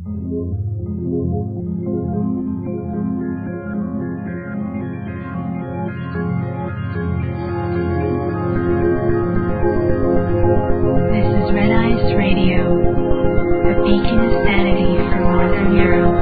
This is Red Eyes Radio, a beacon of sanity for Northern Europe.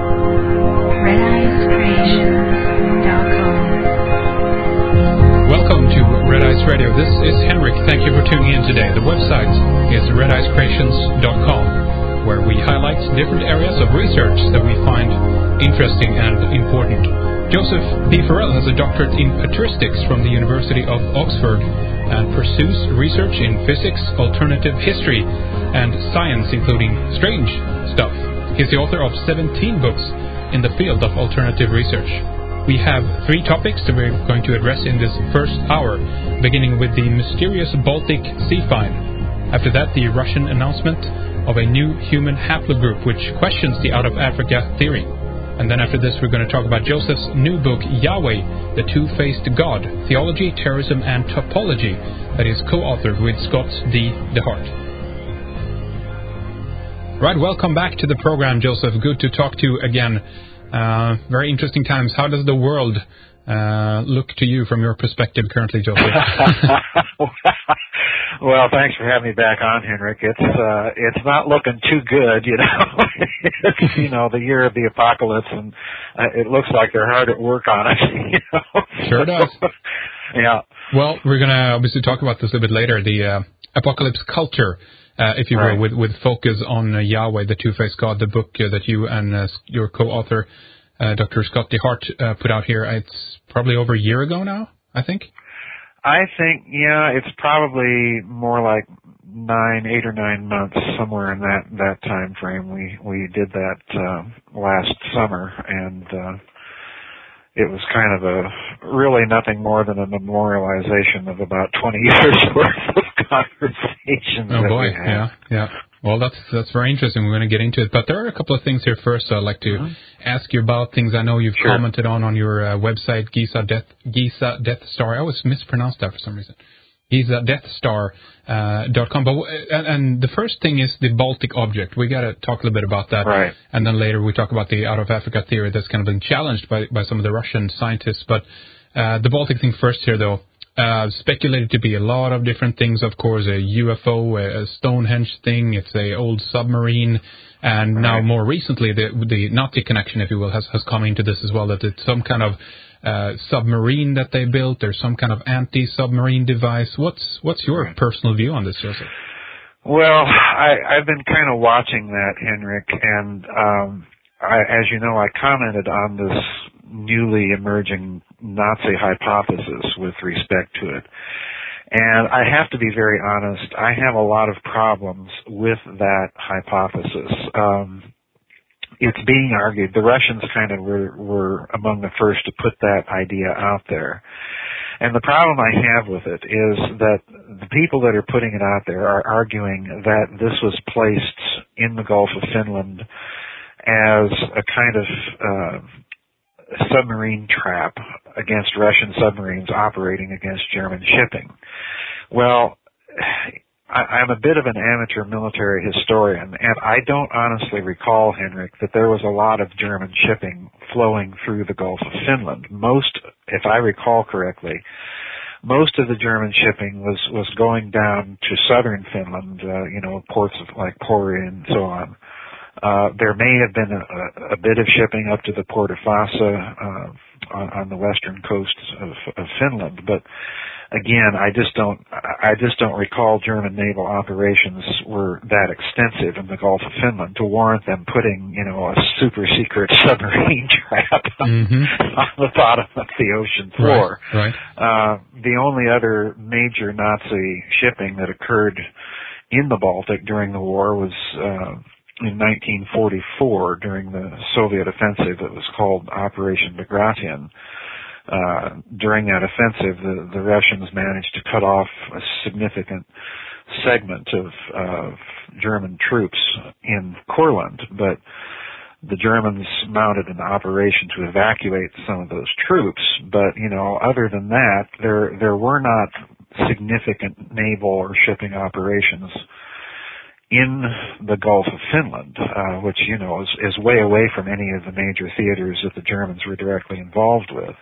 RedEyesCreations.com. Welcome to Red Eyes Radio. This is Henrik. Thank you for tuning in today. The website is RedEyesCreations.com, where we highlight different areas of research that we find interesting and important. Joseph P. Farrell has a doctorate in patristics from the University of Oxford and pursues research in physics, alternative history, and science, including strange stuff. He's the author of 17 books in the field of alternative research. We have 3 topics that we're going to address in this first hour, beginning with the mysterious Baltic sea find. After that, the Russian announcement of a new human haplogroup which questions the out-of-Africa theory. And then after this, we're going to talk about Joseph's new book, Yahweh, the Two-Faced God, Theology, Terrorism, and Topology, that is co-authored with Scott D. DeHart. Right, welcome back to the program, Joseph. Good to talk to you again. Very interesting times. How does the world look to you from your perspective currently, Joseph? Well, thanks for having me back on, Henrik. It's not looking too good, you know. It's, the year of the apocalypse, and it looks like they're hard at work on it. Sure does. Yeah. Well, we're going to obviously talk about this a bit later, the apocalypse culture, if you will, with focus on Yahweh, the Two-Faced God, the book that you and your co-author, Dr. Scott DeHart, put out here. It's probably over a year ago now, I think. I think, it's probably more like 8 or 9 months, somewhere in that time frame. We did that last summer, and it was kind of really nothing more than a memorialization of about 20 years worth of conversations. Oh boy, we had. Yeah. Well, that's very interesting. We're going to get into it, but there are a couple of things here first I'd like to ask you about, things I know you've commented on your website, Giza Death Star. I always mispronounce that for some reason. GizaDeathStar.com. And the first thing is the Baltic object. We got to talk a little bit about that, right? And then later we talk about the out of Africa theory that's kind of been challenged by some of the Russian scientists. But the Baltic thing first here, though. Speculated to be a lot of different things, of course, a UFO, a Stonehenge thing, it's a old submarine, and now more recently the Nazi connection, if you will, has come into this as well, that it's some kind of submarine that they built, there's some kind of anti-submarine device. What's your personal view on this, Joseph? Well, I've been kind of watching that, Henrik, and as you know, I commented on this newly emerging Nazi hypothesis with respect to it. And I have to be very honest, I have a lot of problems with that hypothesis. It's being argued, the Russians kind of were among the first to put that idea out there. And the problem I have with it is that the people that are putting it out there are arguing that this was placed in the Gulf of Finland as a kind of submarine trap against Russian submarines operating against German shipping. Well, I'm a bit of an amateur military historian, and I don't honestly recall, Henrik, that there was a lot of German shipping flowing through the Gulf of Finland. Most, if I recall correctly, most of the German shipping was going down to southern Finland, ports of like Pori and so on. There may have been a bit of shipping up to the port of Vasa on the western coast of Finland, but again, I just don't recall German naval operations were that extensive in the Gulf of Finland to warrant them putting, a super secret submarine trap on the bottom of the ocean floor. Right. The only other major Nazi shipping that occurred in the Baltic during the war was in 1944 during the Soviet offensive that was called Operation Bagration. During that offensive, the Russians managed to cut off a significant segment of German troops in Courland, but the Germans mounted an operation to evacuate some of those troops. But, other than that, there were not significant naval or shipping operations in the Gulf of Finland, which, is way away from any of the major theaters that the Germans were directly involved with.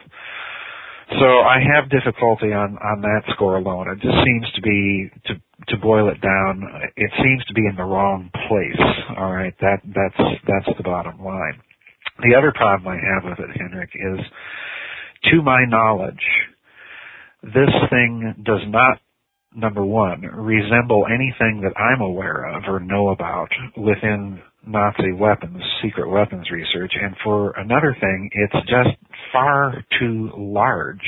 So I have difficulty on that score alone. It just seems to be, to boil it down, it seems to be in the wrong place. All right, that's the bottom line. The other problem I have with it, Henrik, is, to my knowledge, this thing does not, number one, resemble anything that I'm aware of or know about within Nazi weapons, secret weapons research. And for another thing, it's just far too large,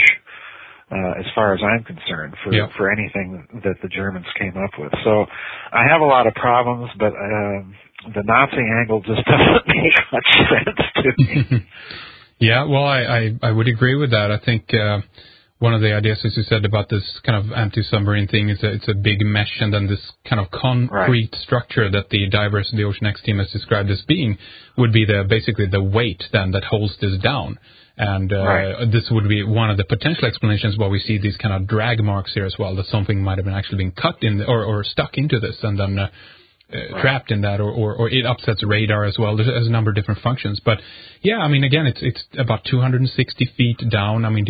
as far as I'm concerned, for anything that the Germans came up with. So I have a lot of problems, but the Nazi angle just doesn't make much sense to me. Yeah, well, I would agree with that. I think one of the ideas, as you said, about this kind of anti-submarine thing is that it's a big mesh, and then this kind of concrete structure that the divers, the Ocean X team has described as being, would be basically the weight then that holds this down. And this would be one of the potential explanations why we see these kind of drag marks here as well, that something might have been actually been cut in or stuck into this and then trapped in that, or it upsets radar as well. There's a number of different functions. But yeah, I mean, again, it's about 260 feet down. I mean,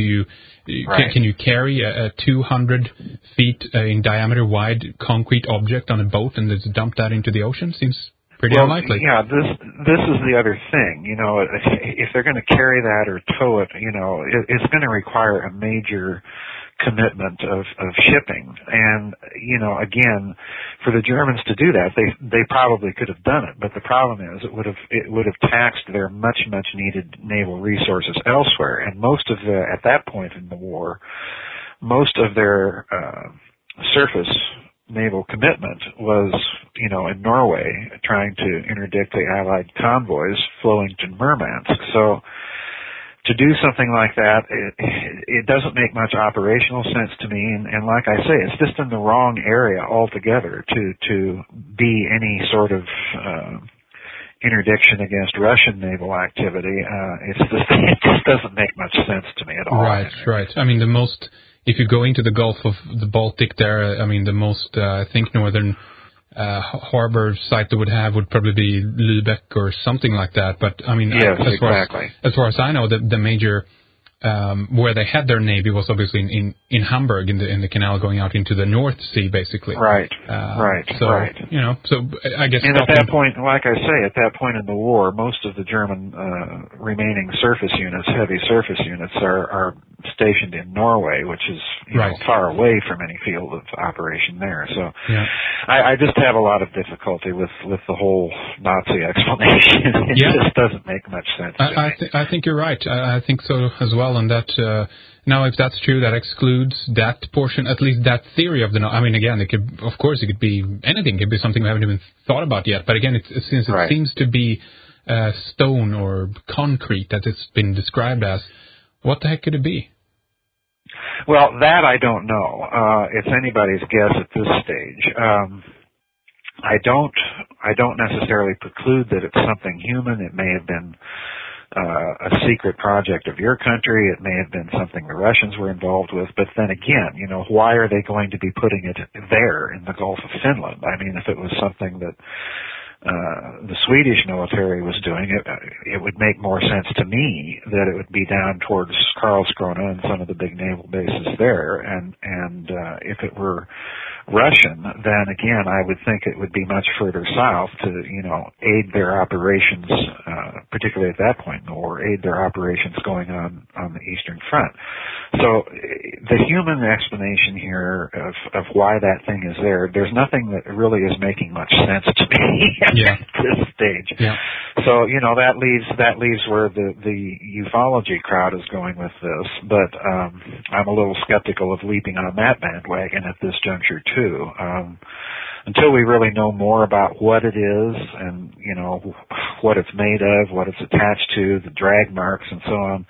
can you carry a 200 feet in diameter wide concrete object on a boat and just dump that into the ocean? Seems pretty unlikely. Yeah, this is the other thing. If they're going to carry that or tow it, it's going to require a major commitment of shipping. And, again, for the Germans to do that, they probably could have done it. But the problem is it would have taxed their much needed naval resources elsewhere. And at that point in the war, most of their surface naval commitment was, in Norway, trying to interdict the Allied convoys flowing to Murmansk. So to do something like that, it doesn't make much operational sense to me. And like I say, it's just in the wrong area altogether to be any sort of interdiction against Russian naval activity. It just doesn't make much sense to me at all. Right. I mean, if you go into the Gulf of the Baltic there, I mean, the most, I think, northern harbor site that would probably be Lübeck or something like that. But, I mean, yes, as far as I know, the major where they had their navy was obviously in Hamburg in the canal going out into the North Sea, basically. Right. So I guess. And at that point, like I say, at that point in the war, most of the German remaining surface units, heavy surface units, are stationed in Norway, which is far away from any field of operation there. So I just have a lot of difficulty with the whole Nazi explanation. It just doesn't make much sense. I think you're right. I think so as well. And that now, if that's true, that excludes that portion, at least that theory of the. I mean, again, it could be anything. It could be something we haven't even thought about yet. But again, since it seems to be stone or concrete that it's been described as, what the heck could it be? Well, that I don't know. It's anybody's guess at this stage. I don't necessarily preclude that it's something human. It may have been a secret project of your country. It may have been something the Russians were involved with. But then again, why are they going to be putting it there in the Gulf of Finland? I mean, if it was something that the Swedish military was doing, it would make more sense to me that it would be down towards Karlskrona and some of the big naval bases there. And if it were Russian, then again, I would think it would be much further south to, aid their operations, particularly at that point in the war, aid their operations going on the Eastern Front. So the human explanation here of why that thing is there's nothing that really is making much sense to me at this stage. Yeah. So, that leaves where the ufology crowd is going with this, but I'm a little skeptical of leaping on that bandwagon at this juncture too. Until we really know more about what it is and, what it's made of, what it's attached to, the drag marks and so on,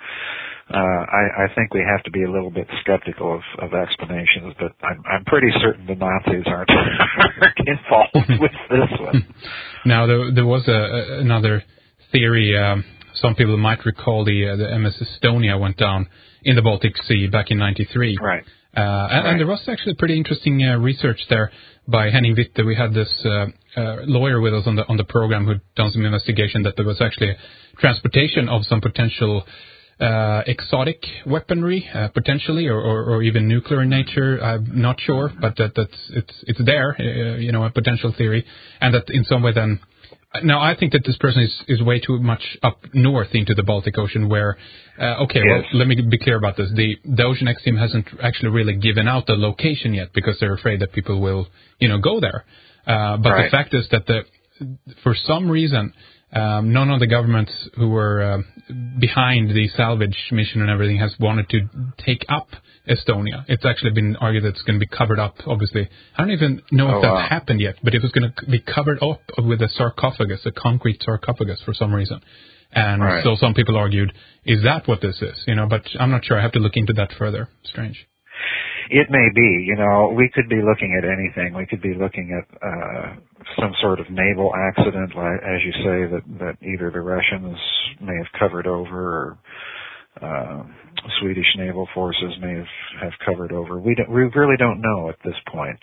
I think we have to be a little bit skeptical of explanations, but I'm pretty certain the Nazis aren't involved with this one. Now, there was another theory. Some people might recall the MS Estonia went down in the Baltic Sea back in '93. Right. And there was actually pretty interesting research there by Henning Witte. We had this lawyer with us on the program who'd done some investigation that there was actually transportation of some potential exotic weaponry, potentially, or even nuclear in nature. I'm not sure, but it's there, a potential theory, and that in some way then. Now, I think that this person is way too much up north into the Baltic Ocean where, well, let me be clear about this. The Ocean X team hasn't actually really given out the location yet because they're afraid that people will, go there. But the fact is that for some reason, none of the governments who were behind the salvage mission and everything has wanted to take up Estonia. It's actually been argued that it's going to be covered up, obviously. I don't even know if that's happened yet, but it was going to be covered up with a sarcophagus, a concrete sarcophagus for some reason. And so some people argued, is that what this is? But I'm not sure. I have to look into that further. Strange. It may be. We could be looking at anything. We could be looking at some sort of naval accident, like, as you say, that either the Russians may have covered over or Swedish naval forces may have covered over. We really don't know at this point.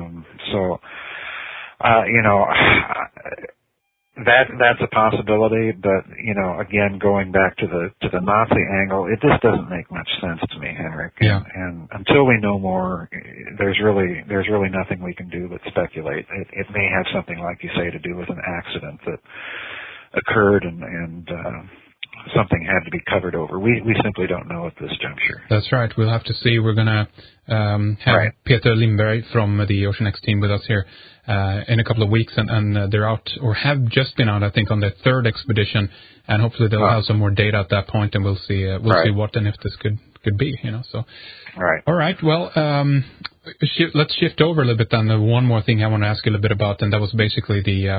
That's a possibility, but again, going back to the Nazi angle, it just doesn't make much sense to me, Henrik. Yeah. And until we know more, there's really nothing we can do but speculate. It may have something, like you say, to do with an accident that occurred and something had to be covered over. We simply don't know at this juncture. That's right. We'll have to see. We're going to have Peter Lindberg from the Ocean X team with us here in a couple of weeks, and they're out, or have just been out, I think, on their third expedition, and hopefully they'll have some more data at that point, and we'll see see what and if this could be, So. Right. All right. Well, let's shift over a little bit then. One more thing I want to ask you a little bit about, and that was basically the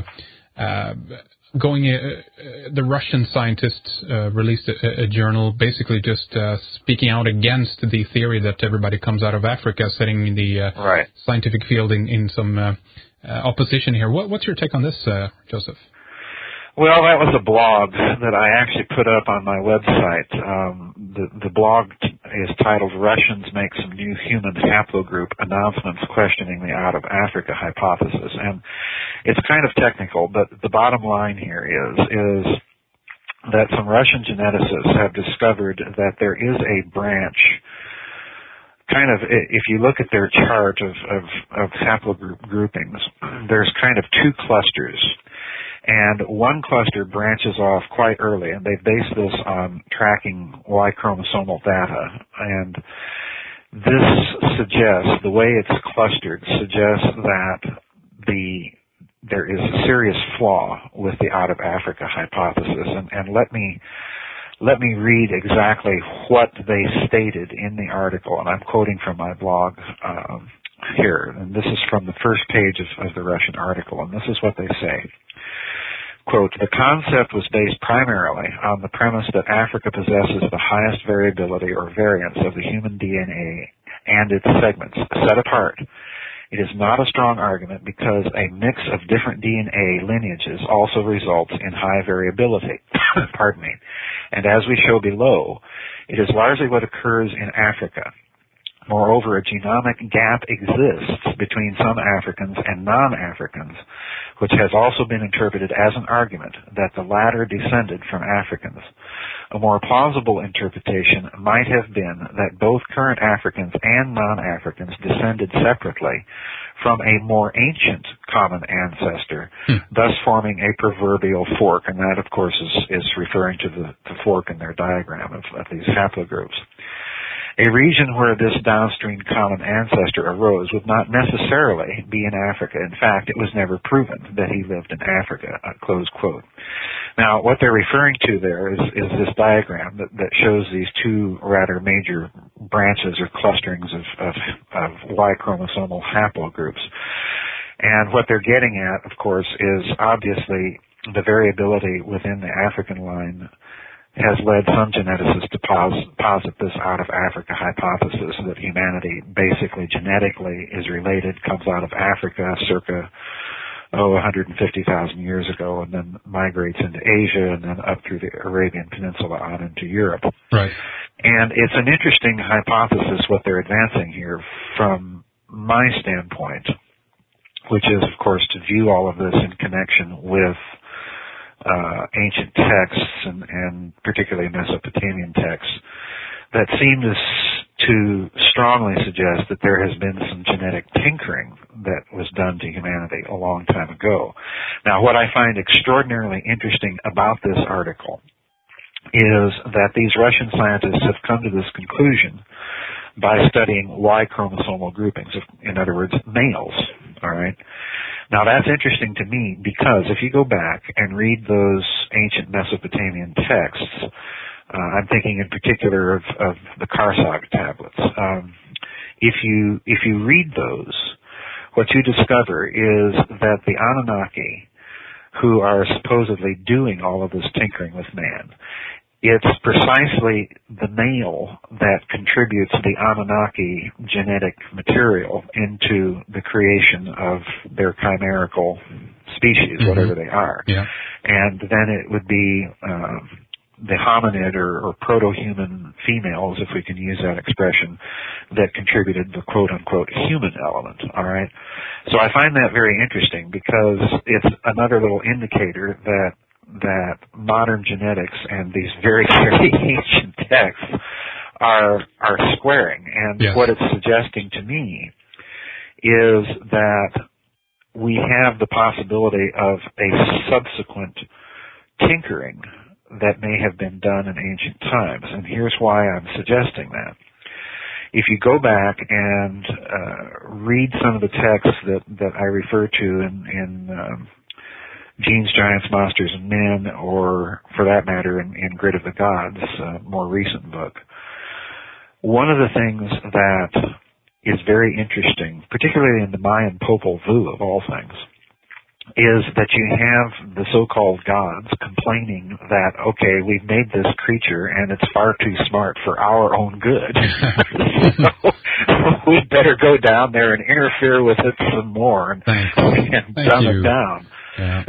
the Russian scientists released a journal basically just speaking out against the theory that everybody comes out of Africa, setting the scientific field in some opposition here. What's your take on this, Joseph? Well, that was a blog that I actually put up on my website. The blog is titled "Russians Make Some New Human Haplogroup Announcements Questioning the Out of Africa Hypothesis." And it's kind of technical, but the bottom line here is that some Russian geneticists have discovered that there is a branch, kind of, if you look at their chart of haplogroup groupings, there's kind of two clusters. And one cluster branches off quite early, and they base this on tracking Y chromosomal data. And this suggests, the way it's clustered, suggests that there is a serious flaw with the out of Africa hypothesis. And let me read exactly what they stated in the article, and I'm quoting from my blog here. And this is from the first page of the Russian article, and this is what they say. Quote, "The concept was based primarily on the premise that Africa possesses the highest variability or variance of the human DNA and its segments set apart. It is not a strong argument because a mix of different DNA lineages also results in high variability." Pardon me. "And as we show below, it is largely what occurs in Africa. Moreover, a genomic gap exists between some Africans and non-Africans, which has also been interpreted as an argument that the latter descended from Africans. A more plausible interpretation might have been that both current Africans and non-Africans descended separately from a more ancient common ancestor, thus forming a proverbial fork." And that, of course, is referring to the fork in their diagram of these haplogroups. "A region where this downstream common ancestor arose would not necessarily be in Africa. In fact, it was never proven that he lived in Africa," close quote. Now, what they're referring to there is this diagram that shows these two rather major branches or clusterings of Y chromosomal haplogroups. And what they're getting at, of course, is obviously the variability within the African line has led some geneticists to posit this out of Africa hypothesis, that humanity basically genetically is related, comes out of Africa circa 150,000 years ago, and then migrates into Asia and then up through the Arabian Peninsula on into Europe. Right. And it's an interesting hypothesis what they're advancing here from my standpoint, which is, of course, to view all of this in connection with ancient texts and particularly Mesopotamian texts that seem to strongly suggest that there has been some genetic tinkering that was done to humanity a long time ago. Now, what I find extraordinarily interesting about this article is that these Russian scientists have come to this conclusion by studying Y chromosomal groupings, in other words, males. All right. Now, that's interesting to me because if you go back and read those ancient Mesopotamian texts, I'm thinking in particular of the Karsag tablets. If you read those, what you discover is that the Anunnaki, who are supposedly doing all of this tinkering with man, it's precisely the male that contributes the Anunnaki genetic material into the creation of their chimerical species, whatever they are. Yeah. And then it would be the hominid or proto-human females, if we can use that expression, that contributed the quote-unquote human element, all right? So I find that very interesting because it's another little indicator that modern genetics and these very, very ancient texts are squaring. And what it's suggesting to me is that we have the possibility of a subsequent tinkering that may have been done in ancient times. And here's why I'm suggesting that. If you go back and read some of the texts that I refer to in Genes, Giants, Monsters, and Men, or for that matter in Grid of the Gods, more recent book, one of the things that is very interesting, particularly in the Mayan Popol Vuh of all things, is that you have the so-called gods complaining that, okay, we've made this creature and it's far too smart for our own good. So we'd better go down there and interfere with it some more and dumb it down. Yeah.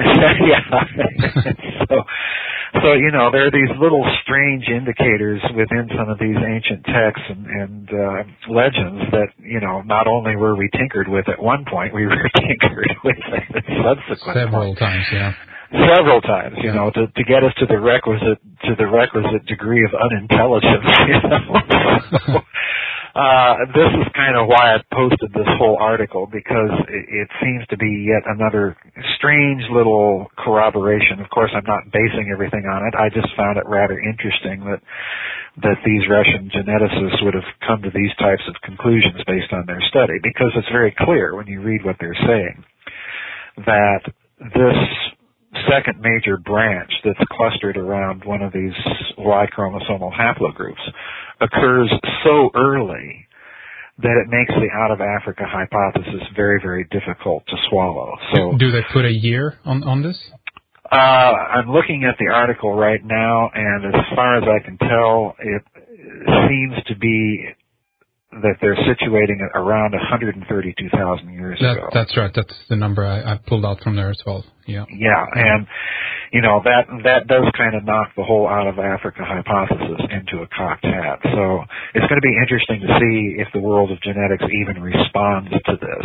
So, you know, there are these little strange indicators within some of these ancient texts and legends that, you know, not only were we tinkered with at one point, we were tinkered with at subsequent Several times, Several times, you know, to get us to the requisite degree of unintelligence, you know. This is kind of why I posted this whole article, because it seems to be yet another strange little corroboration. Of course, I'm not basing everything on it. I just found it rather interesting that these Russian geneticists would have come to these types of conclusions based on their study, because it's very clear when you read what they're saying that this second major branch that's clustered around one of these Y chromosomal haplogroups occurs so early that it makes the out of Africa hypothesis very, very difficult to swallow. So, do they put a year on this? I'm looking at the article right now, and as far as I can tell, it seems to be that they're situating it around 132,000 years ago. That's right. That's the number I pulled out from there as well. Yeah. Yeah, and you know that does kind of knock the whole out of Africa hypothesis into a cocked hat. So it's going to be interesting to see if the world of genetics even responds to this.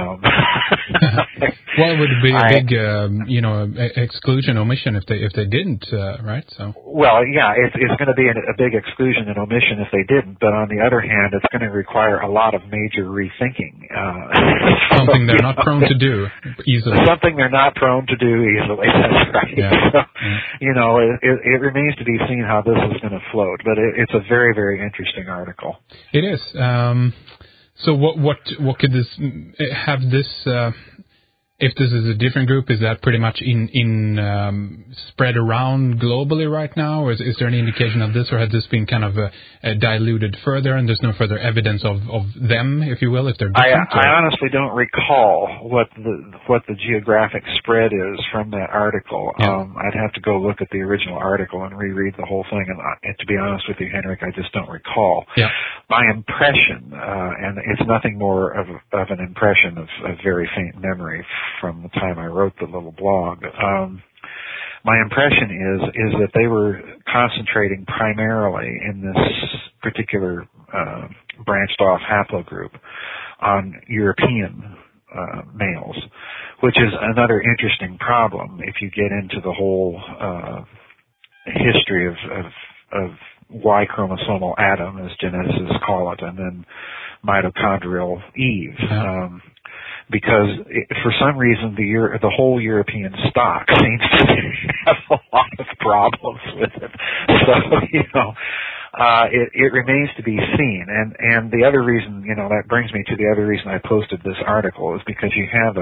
Well, it would be a big, exclusion omission if they didn't, right? So. Well, yeah, it's going to be a big exclusion and omission if they didn't. But on the other hand, it's going to require a lot of major rethinking. Something they're not prone to do easily. Something they're not prone to do easily. That's right. Yeah. So, you know, it remains to be seen how this is going to float. But it's a very, very interesting article. It is. So what could this have this? If this is a different group, is that pretty much in spread around globally right now, or is there any indication of this, or has this been kind of diluted further, and there's no further evidence of them, if you will, if they're different? I honestly don't recall what the geographic spread is from that article. Yeah. I'd have to go look at the original article and reread the whole thing, and to be honest with you, Henrik, I just don't recall. Yeah. My impression, and it's nothing more of an impression of very faint memory from the time I wrote the little blog. My impression is that they were concentrating primarily in this particular branched off haplogroup on European males, which is another interesting problem if you get into the whole history of Y chromosomal Adam, as geneticists call it, and then mitochondrial Eve. Because for some reason the whole European stock seems to have a lot of problems with it. So, it remains to be seen. And the other reason, that brings me to the other reason I posted this article is because you have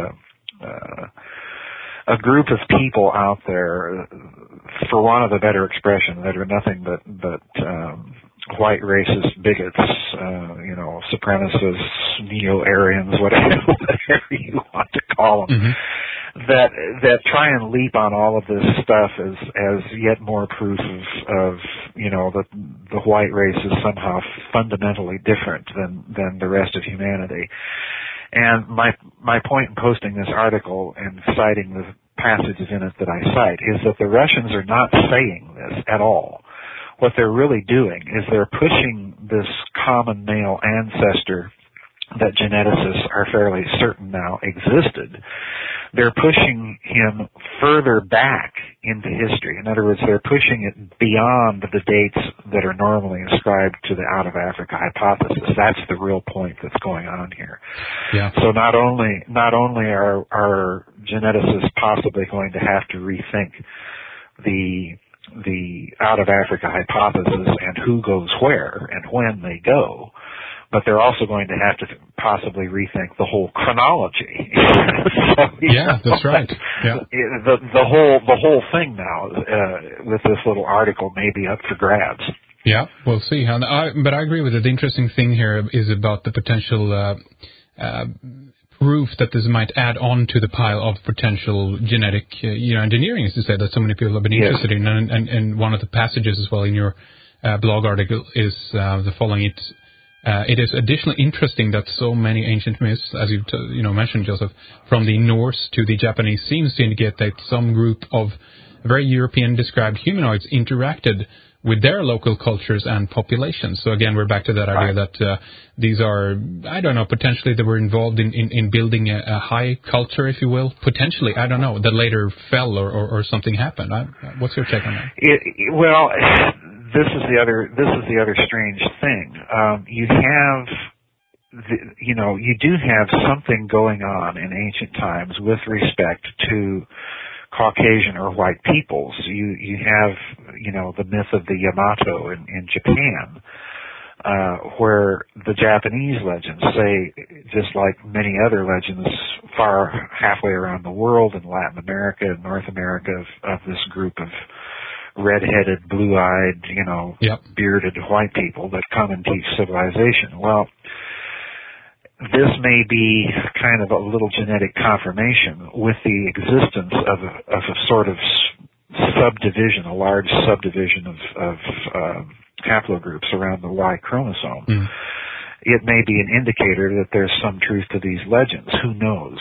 a group of people out there, for want of a better expression, that are nothing but white racist bigots, supremacists, neo-Aryans, whatever you want to call them, that try and leap on all of this stuff as yet more proof of the white race is somehow fundamentally different than the rest of humanity. And my point in posting this article and citing the passages in it that I cite is that the Russians are not saying this at all. What they're really doing is they're pushing this common male ancestor that geneticists are fairly certain now existed. They're pushing him further back into history. In other words, they're pushing it beyond the dates that are normally ascribed to the out of Africa hypothesis. That's the real point that's going on here. Yeah. So not only are geneticists possibly going to have to rethink the out of Africa hypothesis and who goes where and when they go, but they're also going to have to possibly rethink the whole chronology. That's right. Yeah. The whole thing now with this little article may be up for grabs. Yeah, we'll see. But I agree with it. The interesting thing here is about the potential proof that this might add on to the pile of potential genetic engineering, as you said, that so many people have been interested in. And one of the passages as well in your blog article is the following. It is additionally interesting that so many ancient myths, as you mentioned, Joseph, from the Norse to the Japanese, seems to indicate that some group of very European-described humanoids interacted with their local cultures and populations. So again, we're back to that idea that these are, I don't know, potentially they were involved in building a high culture, if you will. Potentially, I don't know, that later fell or something happened. What's your take on that? This is the other strange thing. You do have something going on in ancient times with respect to Caucasian or white peoples. You have, the myth of the Yamato in Japan, where the Japanese legends say, just like many other legends far halfway around the world in Latin America and North America of this group of red-headed, blue-eyed, bearded white people that come and teach civilization. Well, this may be kind of a little genetic confirmation with the existence of a sort of subdivision, a large subdivision of haplogroups around the Y chromosome. It may be an indicator that there's some truth to these legends. Who knows?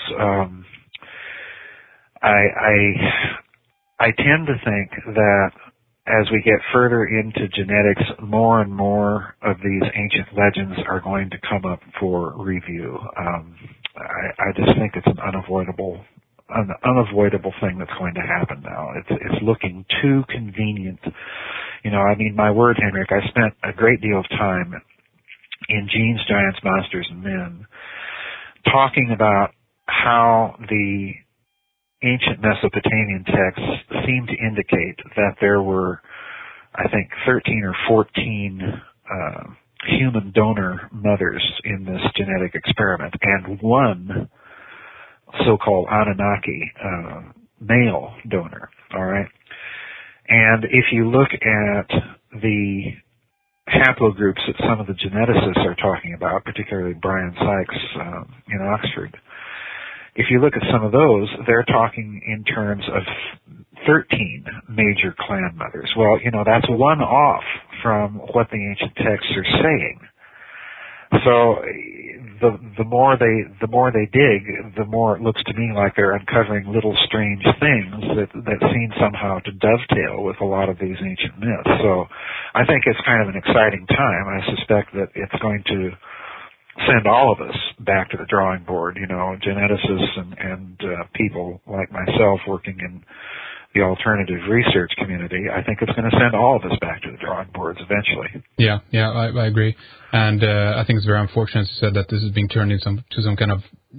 I tend to think that as we get further into genetics, more and more of these ancient legends are going to come up for review. I just think it's an unavoidable thing that's going to happen now. It's looking too convenient. My word, Henrik, I spent a great deal of time in Genes, Giants, Monsters, and Men talking about how the ancient Mesopotamian texts seem to indicate that there were, I think, 13 or 14 human donor mothers in this genetic experiment, and one so-called Anunnaki male donor. All right, and if you look at the haplogroups that some of the geneticists are talking about, particularly Brian Sykes in Oxford, if you look at some of those, they're talking in terms of 13 major clan mothers. Well, that's one off from what the ancient texts are saying. So the more they dig, the more it looks to me like they're uncovering little strange things that seem somehow to dovetail with a lot of these ancient myths. So I think it's kind of an exciting time. I suspect that it's going to send all of us back to the drawing board, geneticists and people like myself working in the alternative research community. I think it's going to send all of us back to the drawing boards eventually. Yeah, I agree. And I think it's very unfortunate that this is being turned into some kind of,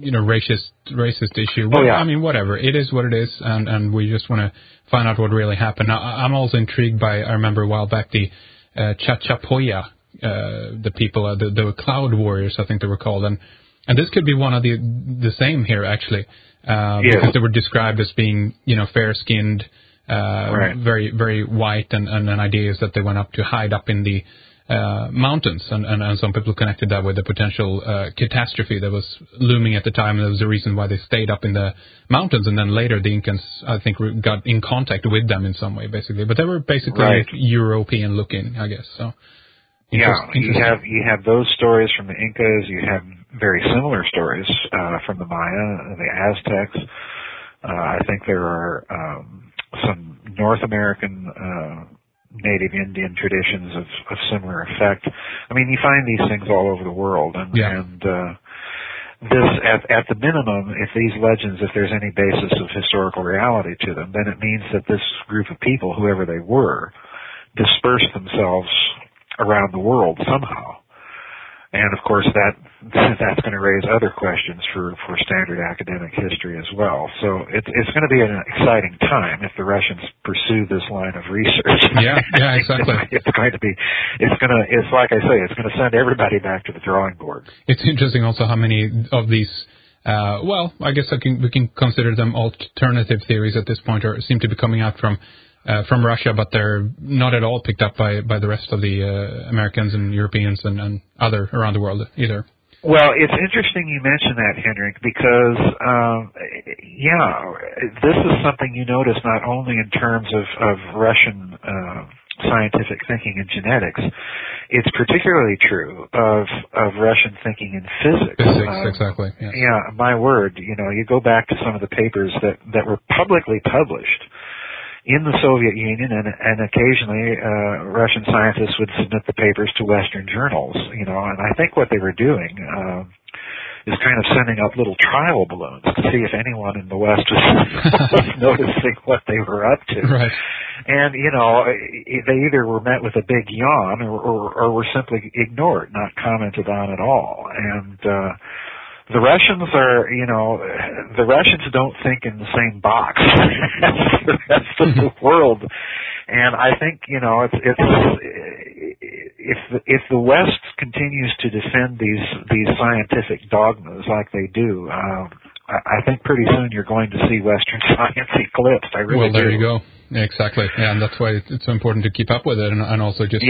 racist issue. Oh, yeah. I mean, whatever. It is what it is, and we just want to find out what really happened. Now, I'm also intrigued by, I remember a while back, the Chachapoya, the people, the Cloud Warriors, I think they were called. And this could be one of the same here, actually. Yes. Because they were described as being, fair-skinned, right. very, very white, and an idea is that they went up to hide up in the mountains, and some people connected that with the potential catastrophe that was looming at the time, and that was the reason why they stayed up in the mountains, and then later the Incans, I think, got in contact with them in some way, basically. But they were basically right. European-looking, I guess, so... Yeah, you have those stories from the Incas. You have very similar stories from the Maya, the Aztecs. I think there are some North American native Indian traditions of similar effect. I mean, you find these things all over the world, and this, at the minimum, if these legends, if there's any basis of historical reality to them, then it means that this group of people, whoever they were, dispersed themselves around the world somehow. And of course that's going to raise other questions for standard academic history as well. So it's going to be an exciting time if the Russians pursue this line of research. Yeah, exactly. It's like I say, it's going to send everybody back to the drawing board. It's interesting also how many of these I guess we can consider them alternative theories at this point, or seem to be coming out from Russia, but they're not at all picked up by the rest of the Americans and Europeans and other around the world either. Well, it's interesting you mention that, Henrik, because this is something you notice not only in terms of Russian scientific thinking and genetics. It's particularly true of Russian thinking in physics. Physics, exactly. Yes. Yeah, my word. You go back to some of the papers that were publicly published in the Soviet Union, and occasionally Russian scientists would submit the papers to Western journals, and I think what they were doing is kind of sending up little trial balloons to see if anyone in the West was noticing what they were up to. Right. And, they either were met with a big yawn or were simply ignored, not commented on at all. And the Russians the Russians don't think in the same box as the rest of the world, and I think if the West continues to defend these scientific dogmas like they do, I think pretty soon you're going to see Western science eclipsed. I really do. Well, there you go. Exactly, yeah, and that's why it's so important to keep up with it, and also just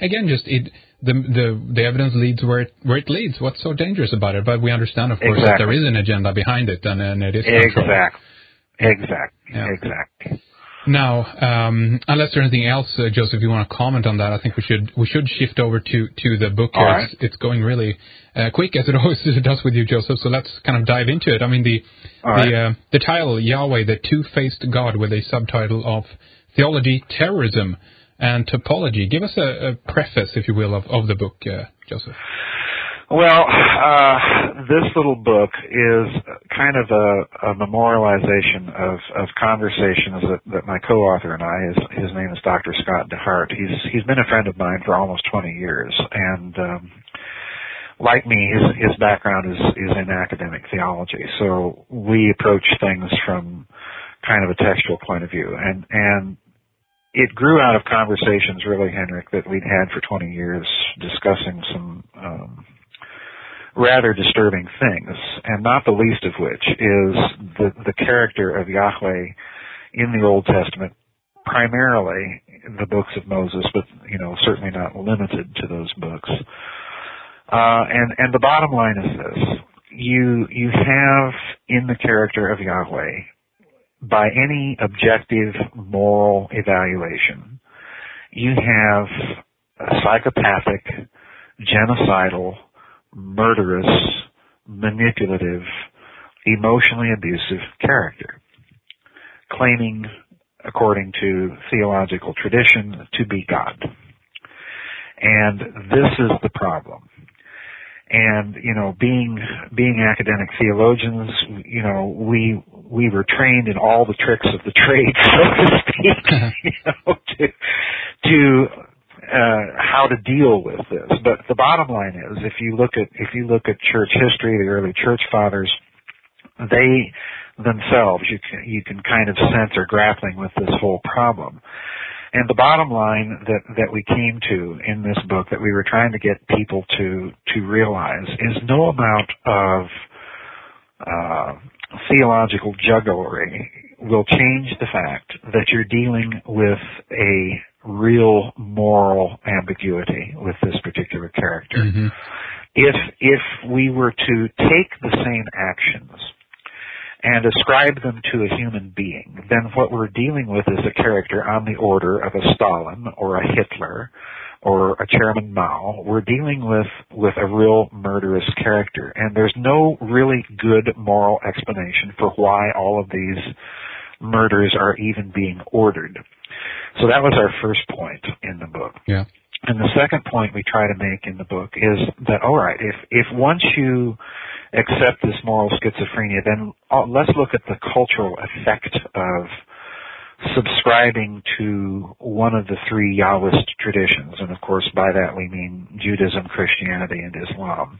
the evidence leads where it leads. What's so dangerous about it? But we understand, of course, that there is an agenda behind it, and it is control. Exactly. Now, unless there's anything else, Joseph, you want to comment on that, I think we should shift over to the book here. Right. It's going really quick, as it always does with you, Joseph. So let's kind of dive into it. I mean, the title, Yahweh, the Two-Faced God, with a subtitle of Theology, Terrorism, and Topology. Give us a preface, if you will, of the book, Joseph. Well, this little book is kind of a memorialization of conversations that my co-author and I, his name is Dr. Scott DeHart. He's been a friend of mine for almost 20 years, and like me, his background is in academic theology. So we approach things from kind of a textual point of view, and it grew out of conversations, really, Henrik, that we'd had for 20 years discussing some rather disturbing things, and not the least of which is the character of Yahweh in the Old Testament, primarily the books of Moses, but certainly not limited to those books. And the bottom line is this: you have in the character of Yahweh, by any objective moral evaluation, you have a psychopathic, genocidal, murderous, manipulative, emotionally abusive character, claiming, according to theological tradition, to be God. And this is the problem. And, being academic theologians, we were trained in all the tricks of the trade, so to speak, to how to deal with this. But the bottom line is, if you look at church history, the early church fathers, they themselves, you can kind of sense, are grappling with this whole problem. And the bottom line that we came to in this book, that we were trying to get people to realize, is no amount of theological jugglery will change the fact that you're dealing with a real moral ambiguity with this particular character. Mm-hmm. If we were to take the same actions and ascribe them to a human being, then what we're dealing with is a character on the order of a Stalin or a Hitler or a Chairman Mao. We're dealing with a real murderous character, and there's no really good moral explanation for why all of these murders are even being ordered. So that was our first point in the book. Yeah. And the second point we try to make in the book is that, all right, if once you accept this moral schizophrenia, then let's look at the cultural effect of subscribing to one of the three Yahwist traditions. And of course, by that we mean Judaism, Christianity, and Islam.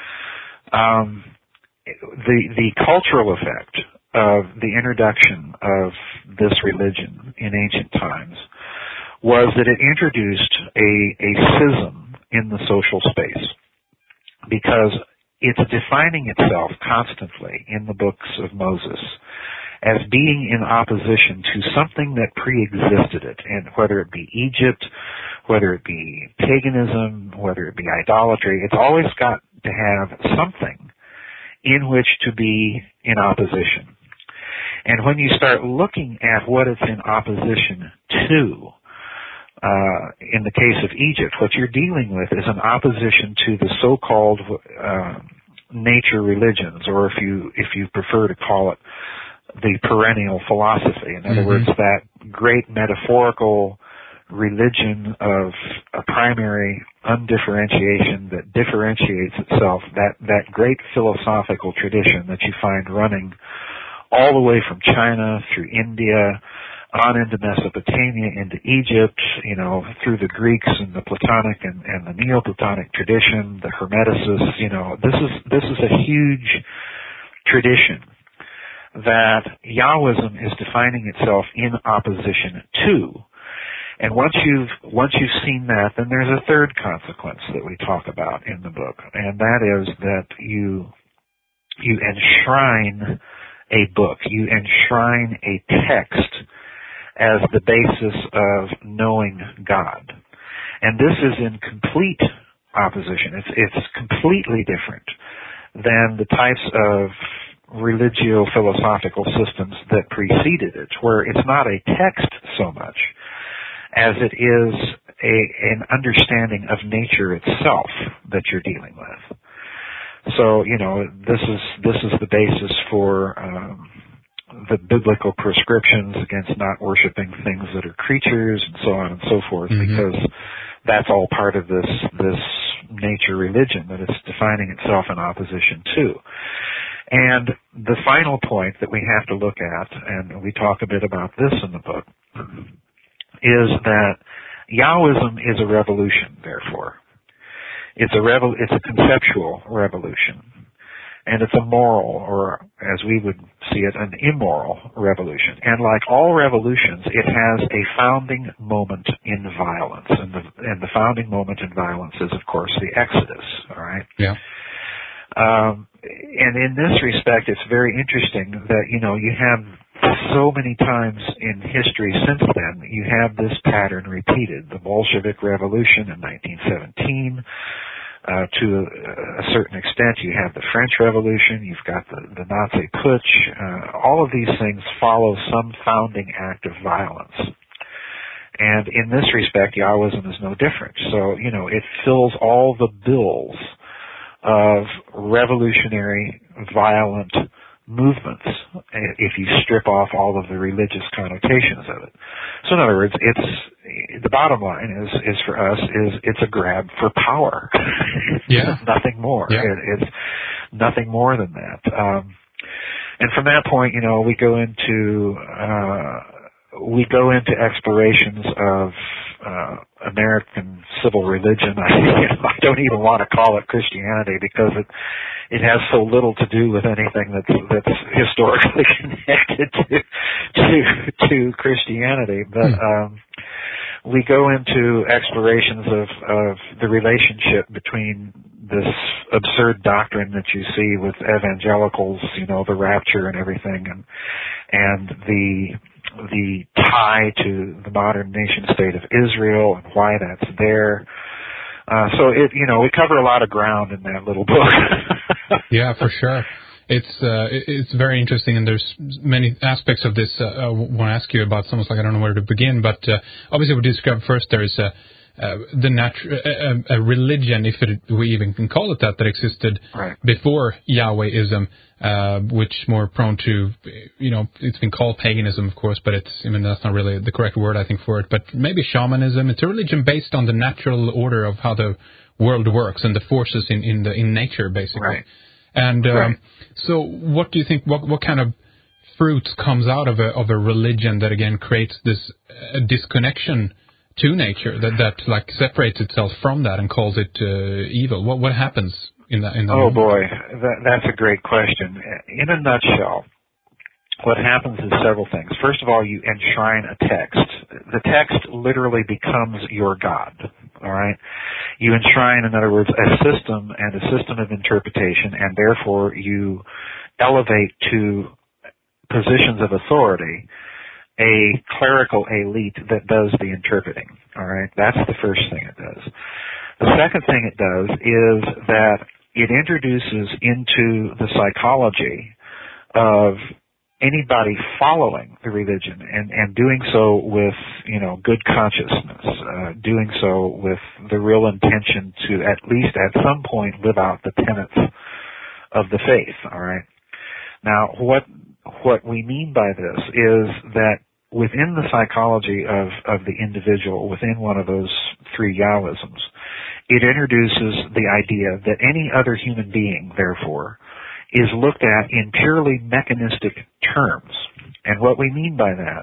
The cultural effect of the introduction of this religion in ancient times was that it introduced a schism in the social space, because it's defining itself constantly in the books of Moses as being in opposition to something that pre-existed it, and whether it be Egypt, whether it be paganism, whether it be idolatry, it's always got to have something in which to be in opposition. And when you start looking at what it's in opposition to, in the case of Egypt, what you're dealing with is an opposition to the so-called nature religions, or if you prefer to call it, the perennial philosophy. In other words, that great metaphorical religion of a primary undifferentiation that differentiates itself, that great philosophical tradition that you find running all the way from China through India, on into Mesopotamia, into Egypt, through the Greeks and the Platonic and the Neoplatonic tradition, the Hermeticists, this is a huge tradition that Yahwism is defining itself in opposition to. And once you've seen that, then there's a third consequence that we talk about in the book, and that is that you enshrine a book, you enshrine a text as the basis of knowing God. And this is in complete opposition. It's completely different than the types of religio-philosophical systems that preceded it, where it's not a text so much as it is an understanding of nature itself that you're dealing with. So, this is the basis for the biblical prescriptions against not worshiping things that are creatures and so on and so forth, because that's all part of this nature religion that it's defining itself in opposition to. And the final point that we have to look at, and we talk a bit about this in the book, is that Yahwism is a revolution, therefore. It's a conceptual revolution. And it's a moral, or as we would see it, an immoral revolution. And like all revolutions, it has a founding moment in violence. And the founding moment in violence is, of course, the Exodus, all right? Yeah. And in this respect, it's very interesting that, you have so many times in history since then, you have this pattern repeated. The Bolshevik Revolution in 1917, to a certain extent, you have the French Revolution, you've got the Nazi Putsch. All of these things follow some founding act of violence. And in this respect, Yahwism is no different. So, it fills all the bills of revolutionary, violent movements if you strip off all of the religious connotations of it. So in other words, it's the bottom line is for us is it's a grab for power. Yeah. Nothing more. Yeah. It's nothing more than that. And from that point, we go into explorations of American civil religion. I don't even want to call it Christianity because it has so little to do with anything that's historically connected to Christianity. But we go into explorations of the relationship between this absurd doctrine that you see with evangelicals, the rapture and everything, and the tie to the modern nation state of Israel and why that's there. So we cover a lot of ground in that little book. Yeah, for sure. It's very interesting, and there's many aspects of this I want to ask you about. It's almost like I don't know where to begin, but obviously we described first there is a religion, if we even can call it that existed right before Yahwehism, which more prone to, it's been called paganism, of course, but that's not really the correct word, I think, for it. But maybe shamanism. It's a religion based on the natural order of how the world works and the forces in nature, basically. Right. And so, what do you think? What kind of fruits comes out of a religion that again creates this disconnection to nature that like separates itself from that and calls it evil? What happens in that? Oh boy, that's a great question. In a nutshell, what happens is several things. First of all, you enshrine a text. The text literally becomes your God. All right? You enshrine, in other words, a system and a system of interpretation, and therefore you elevate to positions of authority a clerical elite that does the interpreting. All right? That's the first thing it does. The second thing it does is that it introduces into the psychology of anybody following the religion and doing so with, good consciousness, doing so with the real intention to at least at some point live out the tenets of the faith, all right? Now, what we mean by this is that within the psychology of the individual, within one of those three Yahwisms, it introduces the idea that any other human being, therefore, is looked at in purely mechanistic terms. And what we mean by that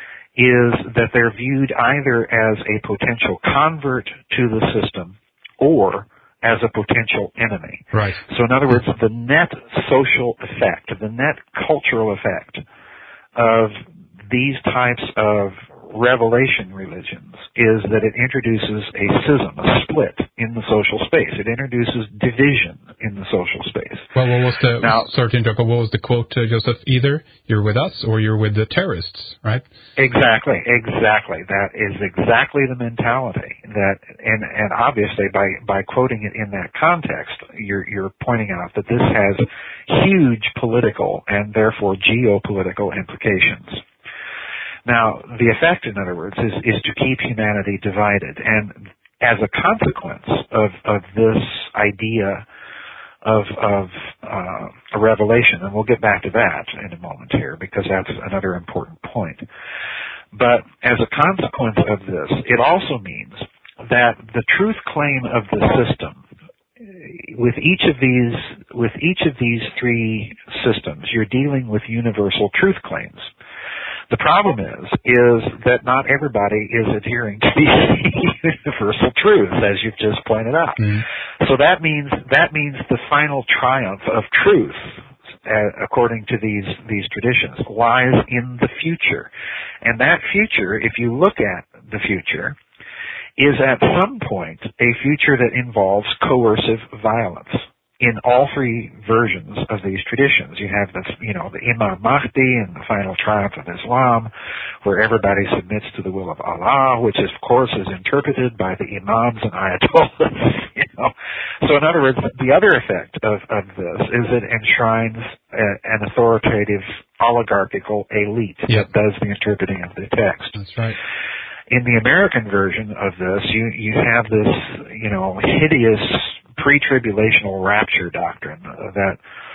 is that they're viewed either as a potential convert to the system or as a potential enemy. Right. So in other words, the net social effect, the net cultural effect of these types of revelation religions is that it introduces a schism, a split in the social space. It introduces division in the social space. Well, what was the quote, Joseph? Either you're with us or you're with the terrorists, right? Exactly. That is exactly the mentality that, and obviously by quoting it in that context, you're pointing out that this has huge political and therefore geopolitical implications. Now, the effect, in other words, is to keep humanity divided. And as a consequence of this idea of a revelation, and we'll get back to that in a moment here because that's another important point. But as a consequence of this, it also means that the truth claim of the system, with each of these three systems, you're dealing with universal truth claims. The problem is that not everybody is adhering to these universal truths, as you've just pointed out. Mm. So that means the final triumph of truth, according to these traditions, lies in the future. And that future, if you look at the future, is at some point a future that involves coercive violence. In all three versions of these traditions, you have the Imam Mahdi and the final triumph of Islam, where everybody submits to the will of Allah, which of course is interpreted by the imams and ayatollahs. So in other words, the other effect of this is it enshrines an authoritative oligarchical elite that does the interpreting of the text. That's right. In the American version of this, you have this, hideous pre-tribulational rapture doctrine that,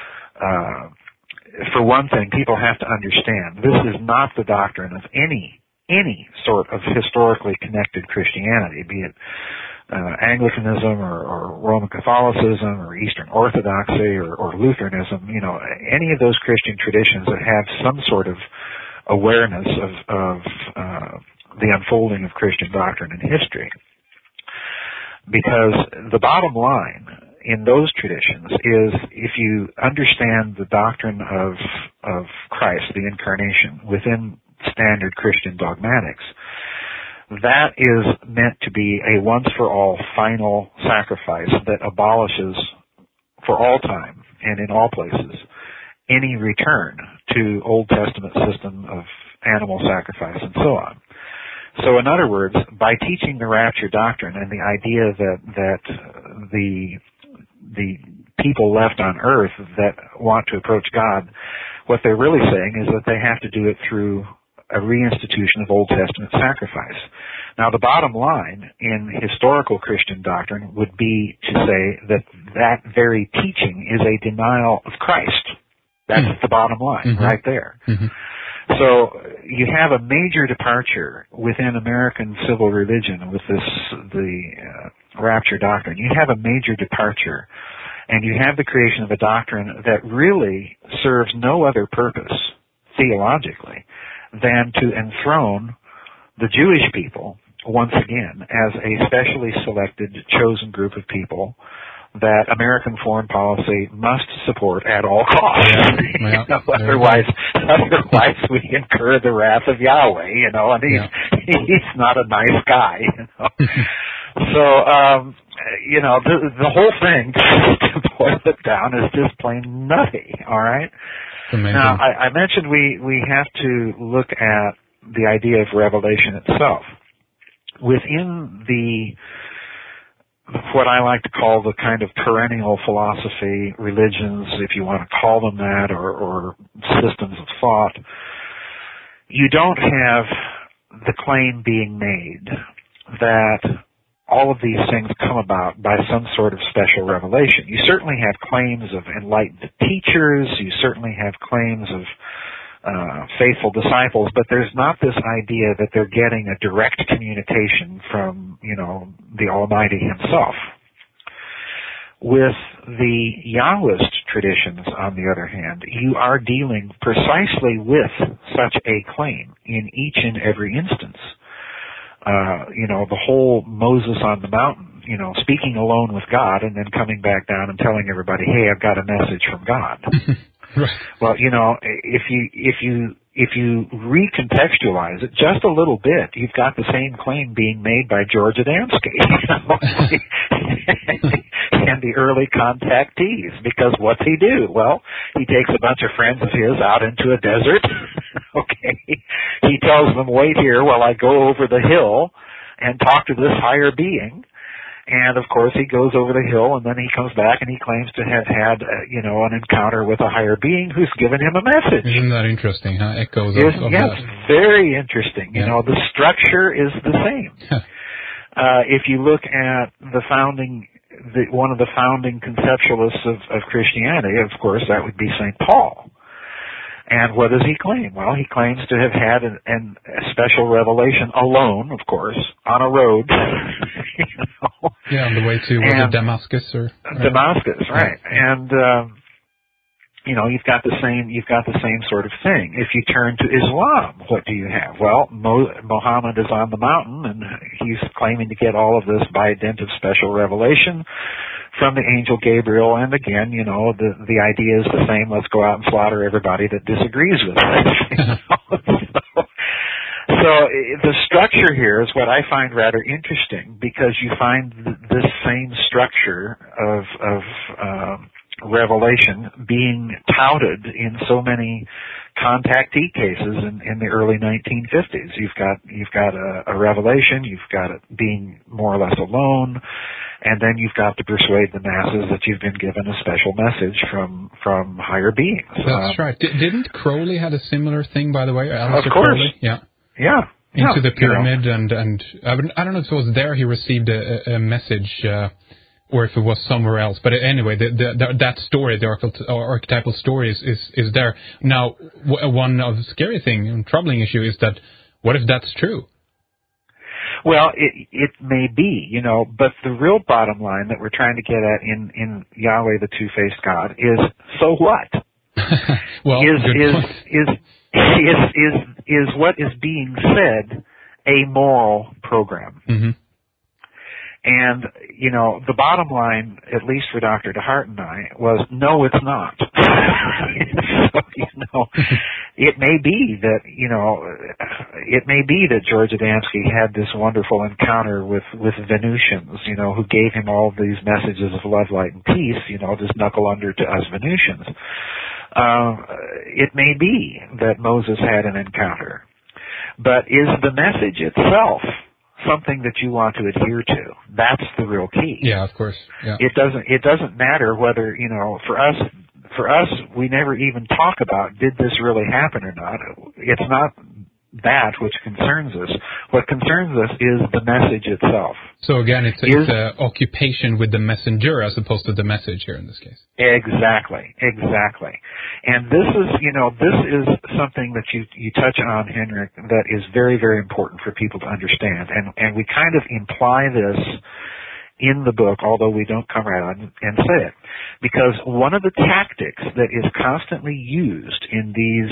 for one thing, people have to understand this is not the doctrine of any sort of historically connected Christianity, be it Anglicanism or Roman Catholicism or Eastern Orthodoxy or Lutheranism, any of those Christian traditions that have some sort of awareness of the unfolding of Christian doctrine and history. Because the bottom line in those traditions is, if you understand the doctrine of Christ, the incarnation, within standard Christian dogmatics, that is meant to be a once-for-all final sacrifice that abolishes for all time and in all places any return to Old Testament system of animal sacrifice and so on. So in other words, by teaching the rapture doctrine and the idea that the people left on earth that want to approach God, what they're really saying is that they have to do it through a reinstitution of Old Testament sacrifice. Now, the bottom line in historical Christian doctrine would be to say that very teaching is a denial of Christ. That's the bottom line, right there. So you have a major departure within American civil religion with the rapture doctrine. You have a major departure, and you have the creation of a doctrine that really serves no other purpose theologically than to enthrone the Jewish people once again as a specially selected, chosen group of people that American foreign policy must support at all costs. Otherwise we incur the wrath of Yahweh, and he's not a nice guy, So, the whole thing, to boil it down, is just plain nutty, all right? Amazing. Now, I mentioned we have to look at the idea of revelation itself. Within what I like to call the kind of perennial philosophy, religions, if you want to call them that, or systems of thought, you don't have the claim being made that all of these things come about by some sort of special revelation. You certainly have claims of enlightened teachers, you certainly have claims of faithful disciples, but there's not this idea that they're getting a direct communication from, the Almighty Himself. With the Yahwist traditions, on the other hand, you are dealing precisely with such a claim in each and every instance. The whole Moses on the mountain, speaking alone with God and then coming back down and telling everybody, hey, I've got a message from God. Right. Well, if you recontextualize it just a little bit, you've got the same claim being made by George Adamski and the early contactees. Because what's he do? Well, he takes a bunch of friends of his out into a desert. Okay, he tells them, "Wait here while I go over the hill and talk to this higher being." And, of course, he goes over the hill, and then he comes back, and he claims to have had, an encounter with a higher being who's given him a message. Isn't that interesting, huh? Echoes of yes, that. Very interesting. Yeah. The structure is the same. If you look at one of the founding conceptualists of Christianity, of course, that would be St. Paul. And what does he claim? Well, he claims to have had a special revelation alone, of course, on a road. Yeah, on the way to Damascus or Damascus, right? Yeah. And you've got the same sort of thing. If you turn to Islam, what do you have? Well, Muhammad is on the mountain, and he's claiming to get all of this by dint of special revelation from the angel Gabriel, and again, the idea is the same. Let's go out and slaughter everybody that disagrees with us. So the structure here is what I find rather interesting, because you find this same structure of revelation being touted in so many contactee cases in the early 1950s. You've got a revelation, you've got it being more or less alone, and then you've got to persuade the masses that you've been given a special message from higher beings. That's right. Didn't Crowley had a similar thing, by the way? Of course. Crowley? Yeah. Yeah. Into the pyramid, and I don't know if it was there he received a message or if it was somewhere else. But anyway, that story, the archetypal story, is there. Now, one of the scary thing and troubling issue is that what if that's true? Well, it may be, but the real bottom line that we're trying to get at in Yahweh, the two-faced God, is so what? Well, is what is being said a moral program? Mm-hmm. And, the bottom line, at least for Dr. DeHart and I, was no, it's not. So, it may be that, George Adamski had this wonderful encounter with Venusians, who gave him all these messages of love, light, and peace, just knuckle under to us Venusians. It may be that Moses had an encounter. But is the message itself something that you want to adhere to? That's the real key. Yeah, of course. Yeah. It doesn't matter whether, for us, we never even talk about did this really happen or not. It's not that which concerns us. What concerns us is the message itself. So again, it's occupation with the messenger as opposed to the message here in this case. Exactly. And this is something that you touch on, Henrik, that is very, very important for people to understand. And we kind of imply this in the book, although we don't come right on and say it. Because one of the tactics that is constantly used in these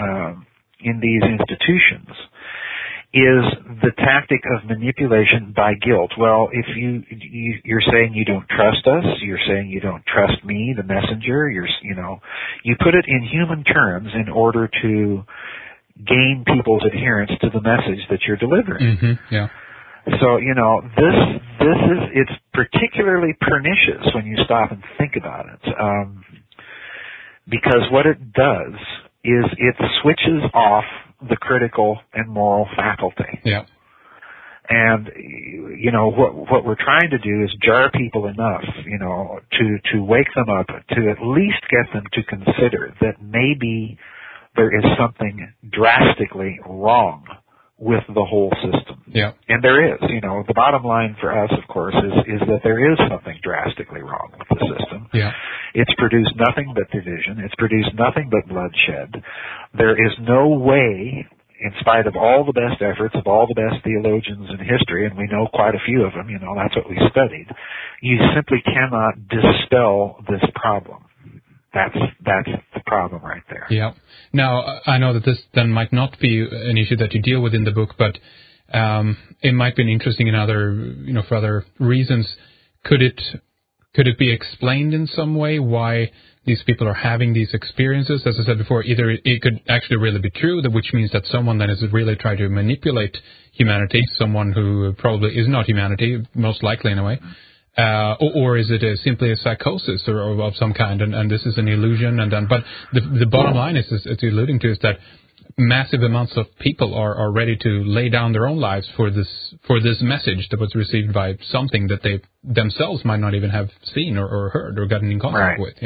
institutions is the tactic of manipulation by guilt. Well, if you're saying you don't trust us, you're saying you don't trust me, the messenger, you put it in human terms in order to gain people's adherence to the message that you're delivering. Mm-hmm, yeah. So, it's particularly pernicious when you stop and think about it. Because what it does is it switches off the critical and moral faculty. Yeah. And, what we're trying to do is jar people enough, to wake them up, to at least get them to consider that maybe there is something drastically wrong with the whole system. Yeah. And there is, the bottom line for us, of course, is that there is something drastically wrong with the system. Yeah. It's produced nothing but division. It's produced nothing but bloodshed. There is no way, in spite of all the best efforts of all the best theologians in history, and we know quite a few of them, that's what we studied, you simply cannot dispel this problem. That's the problem right there. Yeah. Now, I know that this then might not be an issue that you deal with in the book, but it might be interesting in other, for other reasons. Could it be explained in some way why these people are having these experiences? As I said before, either it could actually really be true, which means that someone that is really trying to manipulate humanity, someone who probably is not humanity, most likely in a way, or is it simply a psychosis or of some kind, and this is an illusion? But the bottom line is, as you're alluding to, is that massive amounts of people are ready to lay down their own lives for this message that was received by something that they themselves might not even have seen or heard or gotten in contact with.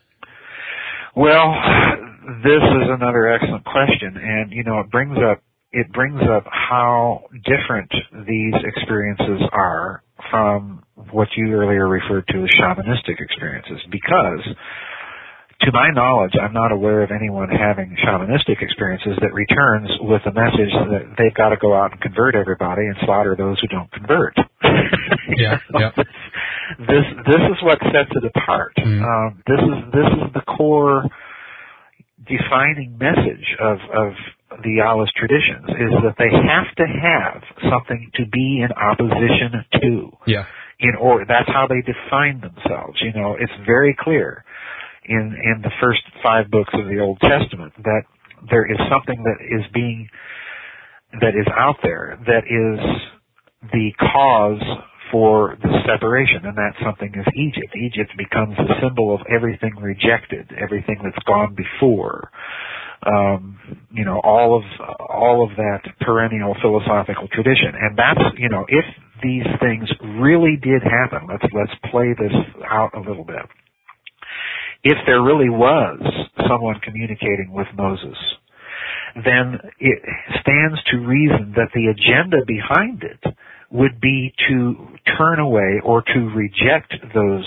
Well, this is another excellent question, and it brings up how different these experiences are from what you earlier referred to as shamanistic experiences, because to my knowledge, I'm not aware of anyone having shamanistic experiences that returns with a message that they've got to go out and convert everybody and slaughter those who don't convert. Yeah. This is what sets it apart. Mm. This is the core defining message of the Yahwist traditions, is that they have to have something to be in opposition to. Yeah. That's how they define themselves. It's very clear in the first 5 books of the Old Testament that there is something that is out there that is the cause for the separation, and that something is Egypt. Egypt becomes the symbol of everything rejected, everything that's gone before. All of that perennial philosophical tradition. And that's, if these things really did happen, let's play this out a little bit. If there really was someone communicating with Moses, then it stands to reason that the agenda behind it would be to turn away or to reject those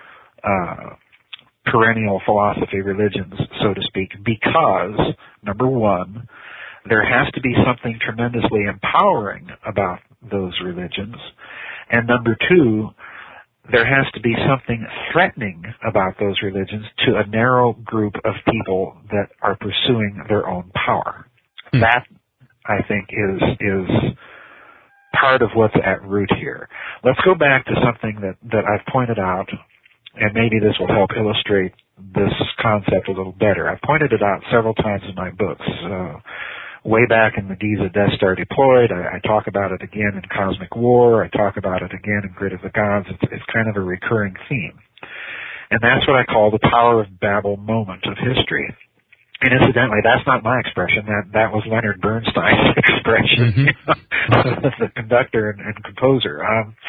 perennial philosophy religions, so to speak, because, number one, there has to be something tremendously empowering about those religions, and number two, there has to be something threatening about those religions to a narrow group of people that are pursuing their own power. That, I think, is part of what's at root here. Let's go back to something that I've pointed out, and maybe this will help illustrate this concept a little better. I've pointed it out several times in my books. Way back in the Giza Death Star Deployed, I talk about it again in Cosmic War. I talk about it again in Grid of the Gods. It's kind of a recurring theme. And that's what I call the Tower of Babel moment of history. And incidentally, that's not my expression. That was Leonard Bernstein's expression, the conductor and composer.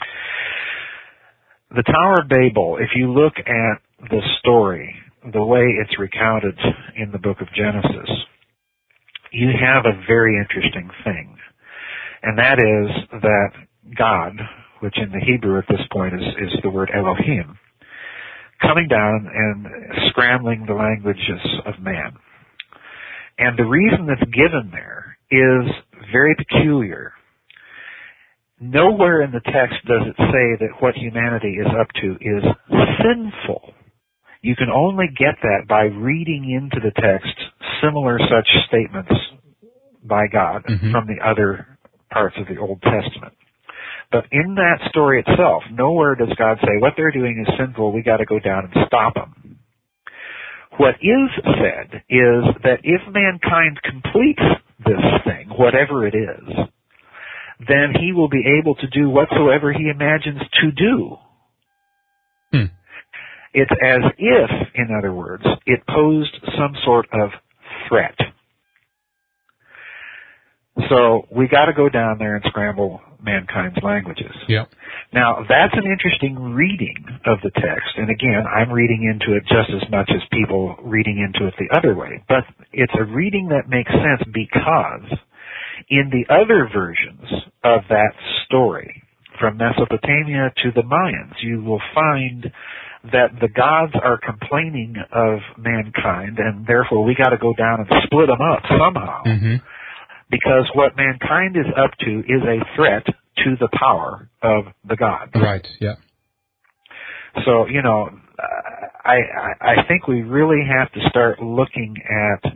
The Tower of Babel, if you look at the story, the way it's recounted in the book of Genesis, you have a very interesting thing. And that is that God, which in the Hebrew at this point is the word Elohim, coming down and scrambling the languages of man. And the reason that's given there is very peculiar. Nowhere in the text does it say that what humanity is up to is sinful. You can only get that by reading into the text similar such statements by God from the other parts of the Old Testament. But in that story itself, nowhere does God say, what they're doing is sinful, we got to go down and stop them. What is said is that if mankind completes this thing, whatever it is, then he will be able to do whatsoever he imagines to do. It's as if, in other words, it posed some sort of threat. So we got to go down there and scramble mankind's languages. Yeah. Now, that's an interesting reading of the text. And again, I'm reading into it just as much as people reading into it the other way. But it's a reading that makes sense because in the other versions of that story, from Mesopotamia to the Mayans, you will find that the gods are complaining of mankind, and therefore we got to go down and split them up somehow. Because what mankind is up to is a threat to the power of the gods. Right, yeah. So, you know, I think we really have to start looking at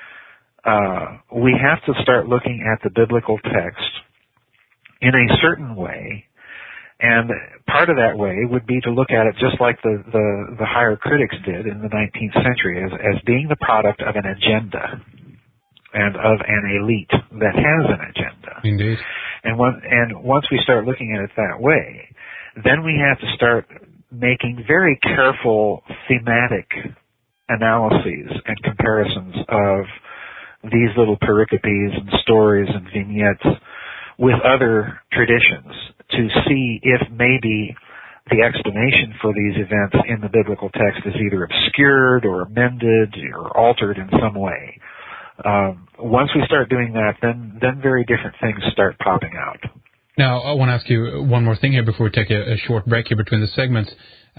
the biblical text in a certain way, and part of that way would be to look at it just like the higher critics did in the 19th century as being the product of an agenda and of an elite that has an agenda. Indeed. And once we start looking at it that way, then we have to start making very careful thematic analyses and comparisons of these little pericopes and stories and vignettes with other traditions to see if maybe the explanation for these events in the biblical text is either obscured or amended or altered in some way. Once we start doing that, then very different things start popping out. Now, I want to ask you one more thing here before we take a short break here between the segments.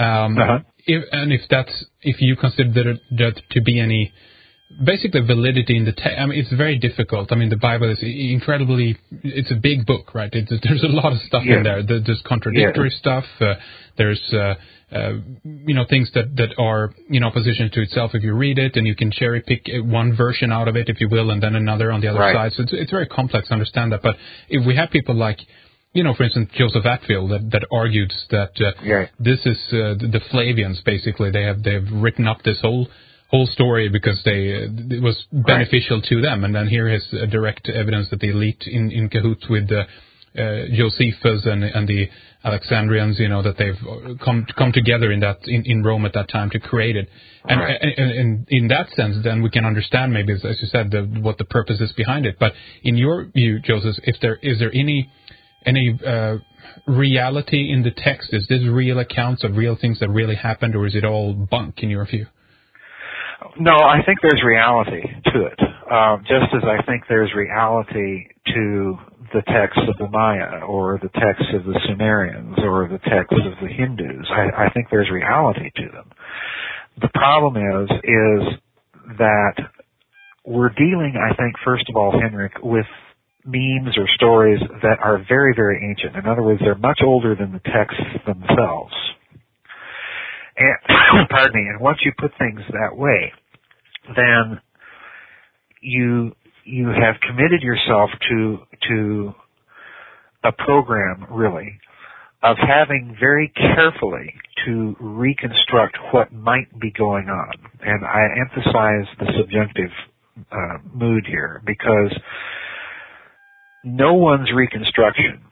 If you consider there to be any basically validity in the text. I mean, it's very difficult. I mean, the Bible is incredibly, it's a big book, right? There's a lot of stuff in there. There's contradictory stuff. There's, things that are in opposition to itself if you read it, and you can cherry pick one version out of it, if you will, and then another on the other side. So it's very complex to understand that. But if we have people like, for instance, Joseph Atfield that argued that this is the Flavians, basically. They've written up this whole story because it was beneficial to them, and then here is direct evidence that the elite in cahoots with Josephus and the Alexandrians, that they've come together in Rome at that time to create it, and in that sense, then we can understand maybe, as you said, what the purpose is behind it. But in your view, Joseph, is there any reality in the text? Is this real accounts of real things that really happened, or is it all bunk in your view? No, I think there's reality to it. just as I think there's reality to the texts of the Maya or the texts of the Sumerians or the texts of the Hindus, I think there's reality to them. The problem is that we're dealing, I think, first of all, Henrik, with memes or stories that are very, very ancient. In other words, they're much older than the texts themselves. And, pardon me, and once you put things that way, then you have committed yourself to a program, really, of having very carefully to reconstruct what might be going on. And I emphasize the subjunctive mood here, because no one's reconstruction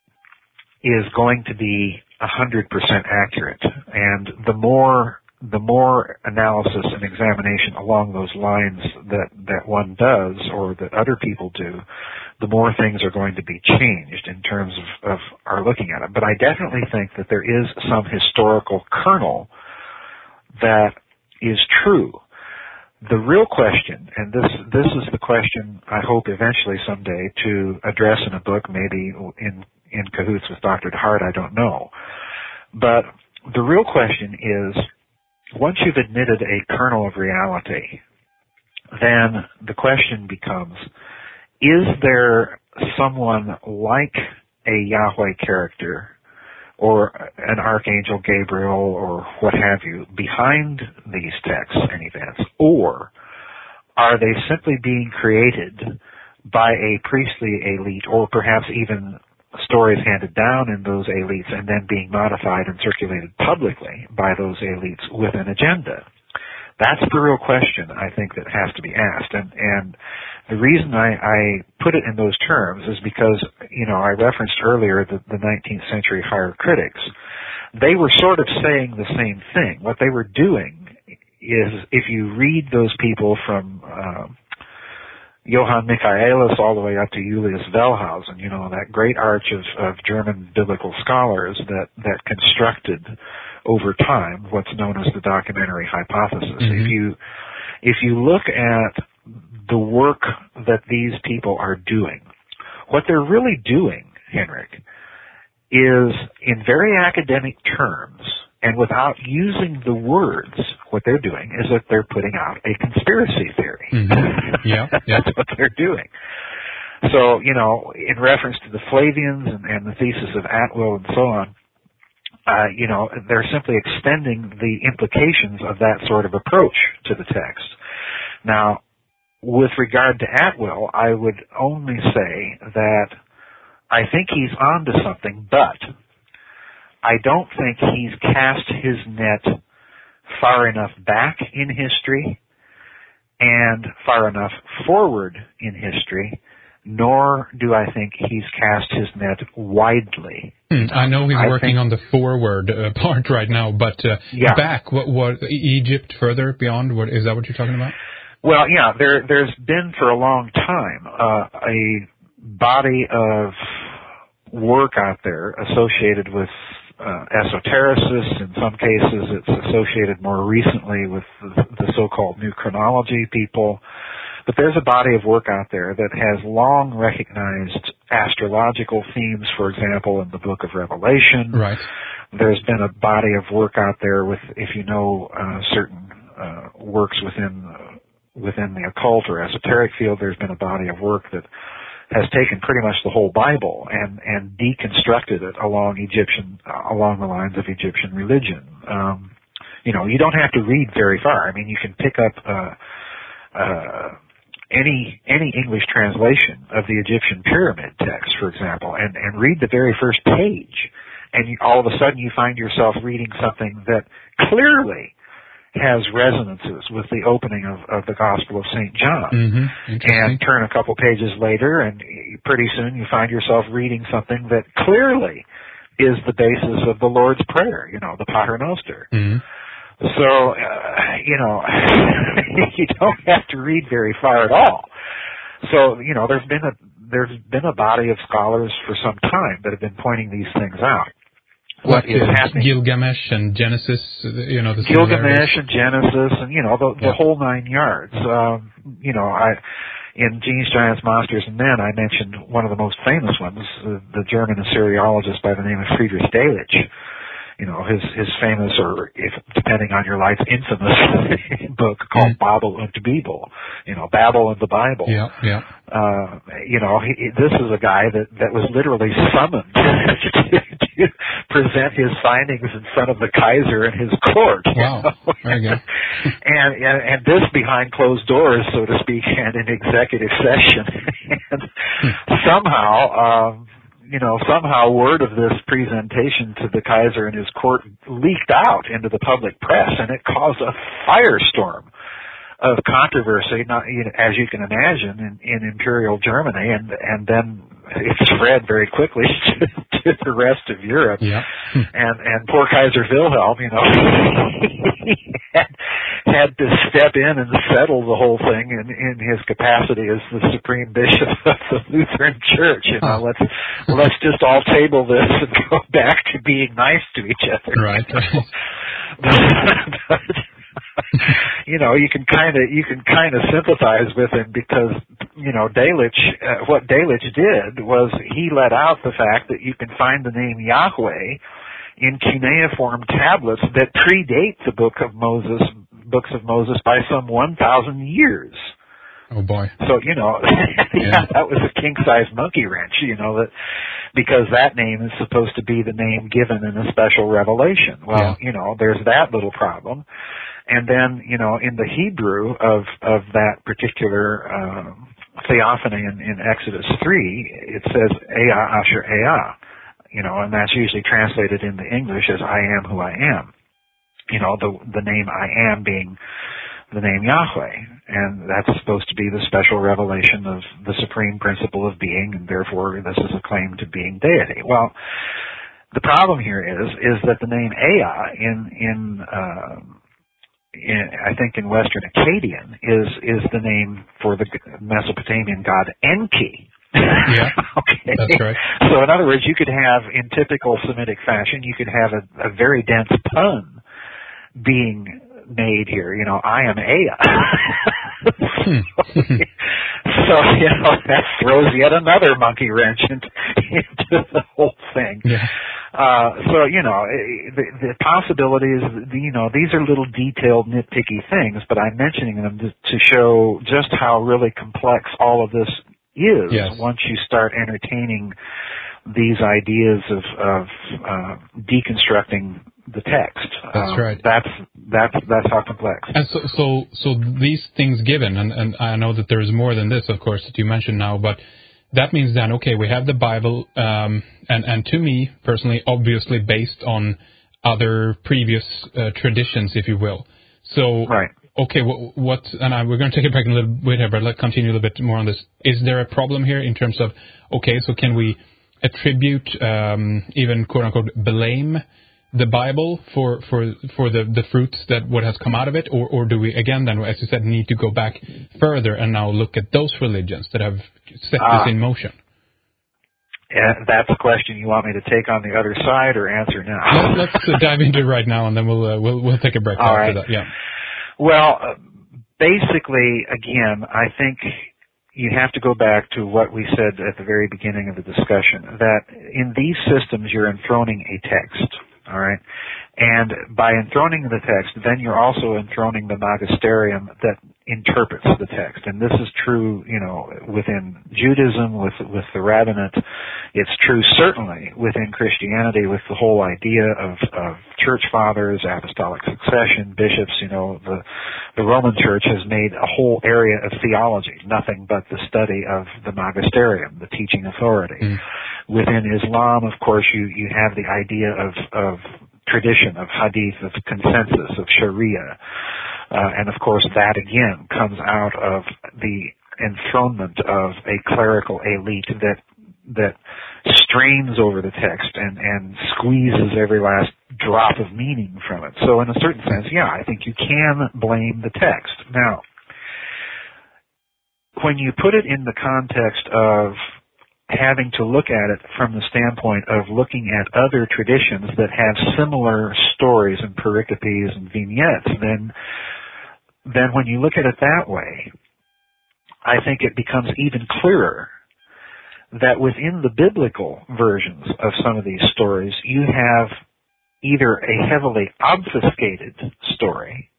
is going to be 100% accurate. And the more analysis and examination along those lines that one does or that other people do, the more things are going to be changed in terms of our looking at it. But I definitely think that there is some historical kernel that is true. The real question, and this is the question I hope eventually someday to address in a book, maybe in cahoots with Dr. DeHart, I don't know. But the real question is, once you've admitted a kernel of reality, then the question becomes, is there someone like a Yahweh character or an Archangel Gabriel or what have you behind these texts and events? Or are they simply being created by a priestly elite, or perhaps even stories handed down in those elites and then being modified and circulated publicly by those elites with an agenda? That's the real question, I think, that has to be asked. And the reason I put it in those terms is because, I referenced earlier the 19th century higher critics. They were sort of saying the same thing. What they were doing is, if you read those people from Johann Michaelis all the way up to Julius Wellhausen, that great arch of German biblical scholars that constructed over time what's known as the documentary hypothesis. Mm-hmm. If you look at the work that these people are doing, what they're really doing, Henrik, is in very academic terms and without using the words, what they're doing is that they're putting out a conspiracy theory. Mm-hmm. Yeah. That's what they're doing. So, in reference to the Flavians and the thesis of Atwill and so on, they're simply extending the implications of that sort of approach to the text. Now, with regard to Atwill, I would only say that I think he's onto something, but I don't think he's cast his net far enough back in history and far enough forward in history, nor do I think he's cast his net widely. I know he's working on the forward part right now, but back, what Egypt further beyond, is that what you're talking about? Well, yeah, there's been for a long time a body of work out there associated with esotericists. In some cases, it's associated more recently with the so-called New Chronology people. But there's a body of work out there that has long recognized astrological themes, for example, in the book of Revelation. Right. There's been a body of work out there with, if you know, certain works within the occult or esoteric field. There's been a body of work that has taken pretty much the whole Bible and deconstructed it along the lines of Egyptian religion. You don't have to read very far. I mean, you can pick up any English translation of the Egyptian pyramid text, for example, and read the very first page, and all of a sudden you find yourself reading something that clearly has resonances with the opening of the Gospel of St. John. Mm-hmm. And turn a couple pages later, and pretty soon you find yourself reading something that clearly is the basis of the Lord's Prayer, the Pater Noster. Mm-hmm. So, you don't have to read very far at all. So, there's been a body of scholars for some time that have been pointing these things out. what is happening. Gilgamesh and Genesis, the Gilgamesh and Genesis, and the whole 9 yards. In Genies, Giants, Monsters, and Men, I mentioned one of the most famous ones, the German Assyriologist by the name of Friedrich Delitzsch. His famous, or if depending on your life, infamous book called Babel und Bibel. Babel and the Bible. Yeah. This is a guy that was literally summoned to present his findings in front of the Kaiser and his court. Wow. Very good. and this behind closed doors, so to speak, and in executive session. And somehow word of this presentation to the Kaiser and his court leaked out into the public press, and it caused a firestorm of controversy, as you can imagine, in Imperial Germany, and then it spread very quickly to the rest of Europe. Yeah. And poor Kaiser Wilhelm, had to step in and settle the whole thing in his capacity as the supreme bishop of the Lutheran Church. Let's just all table this and go back to being nice to each other. Right. But, you can kind of sympathize with him because Delitzsch, what Delitzsch did was he let out the fact that you can find the name Yahweh in cuneiform tablets that predate the books of Moses by some 1,000 years. Oh boy. So, that was a king-size monkey wrench, because that name is supposed to be the name given in a special revelation. Well, there's that little problem. And then, in the Hebrew of that particular theophany in Exodus 3, it says, Ea Asher Ea, and that's usually translated into English as I am who I am. The name I am being the name Yahweh, and that's supposed to be the special revelation of the supreme principle of being, and therefore this is a claim to being deity. Well, the problem here is that the name Ea I think in Western Akkadian is the name for the Mesopotamian god Enki. Yeah, okay. That's right. So in other words, you could have, in typical Semitic fashion, you could have a very dense pun being made here. I am Ea. So that throws yet another monkey wrench into the whole thing. Yeah. So the possibilities, these are little detailed, nitpicky things, but I'm mentioning them to show just how really complex all of this is. Yes. Once you start entertaining these ideas of deconstructing the text. That's right. That's how complex. And so these things given, and I know that there's more than this, of course, that you mentioned now, but that means then, okay, we have the Bible, and to me, personally, obviously based on other previous traditions, if you will. So, right. Okay, what and we're going to take it back a little bit here, but let's continue a little bit more on this. Is there a problem here in terms of, okay, so can we attribute, even quote-unquote, blame the Bible for the fruits that what has come out of it, or do we, again, then, as you said, need to go back further and now look at those religions that have set this in motion? And that's a question you want me to take on the other side or answer now? Let's dive into it right now, and then we'll take a break after right. that. Yeah. Well, basically, again, I think you have to go back to what we said at the very beginning of the discussion, that in these systems you're enthroning a text, all right? And by enthroning the text, then you're also enthroning the magisterium that interprets the text. And this is true, within Judaism, with the rabbinate. It's true certainly within Christianity with the whole idea of church fathers, apostolic succession, bishops. The Roman Church has made a whole area of theology, nothing but the study of the magisterium, the teaching authority. Within Islam, of course, you have the idea of tradition, of hadith, of consensus, of sharia. And of course that again comes out of the enthronement of a clerical elite that strains over the text and squeezes every last drop of meaning from it. So in a certain sense, yeah, I think you can blame the text. Now, when you put it in the context of having to look at it from the standpoint of looking at other traditions that have similar stories and pericopes and vignettes, then when you look at it that way, I think it becomes even clearer that within the biblical versions of some of these stories, you have either a heavily obfuscated story,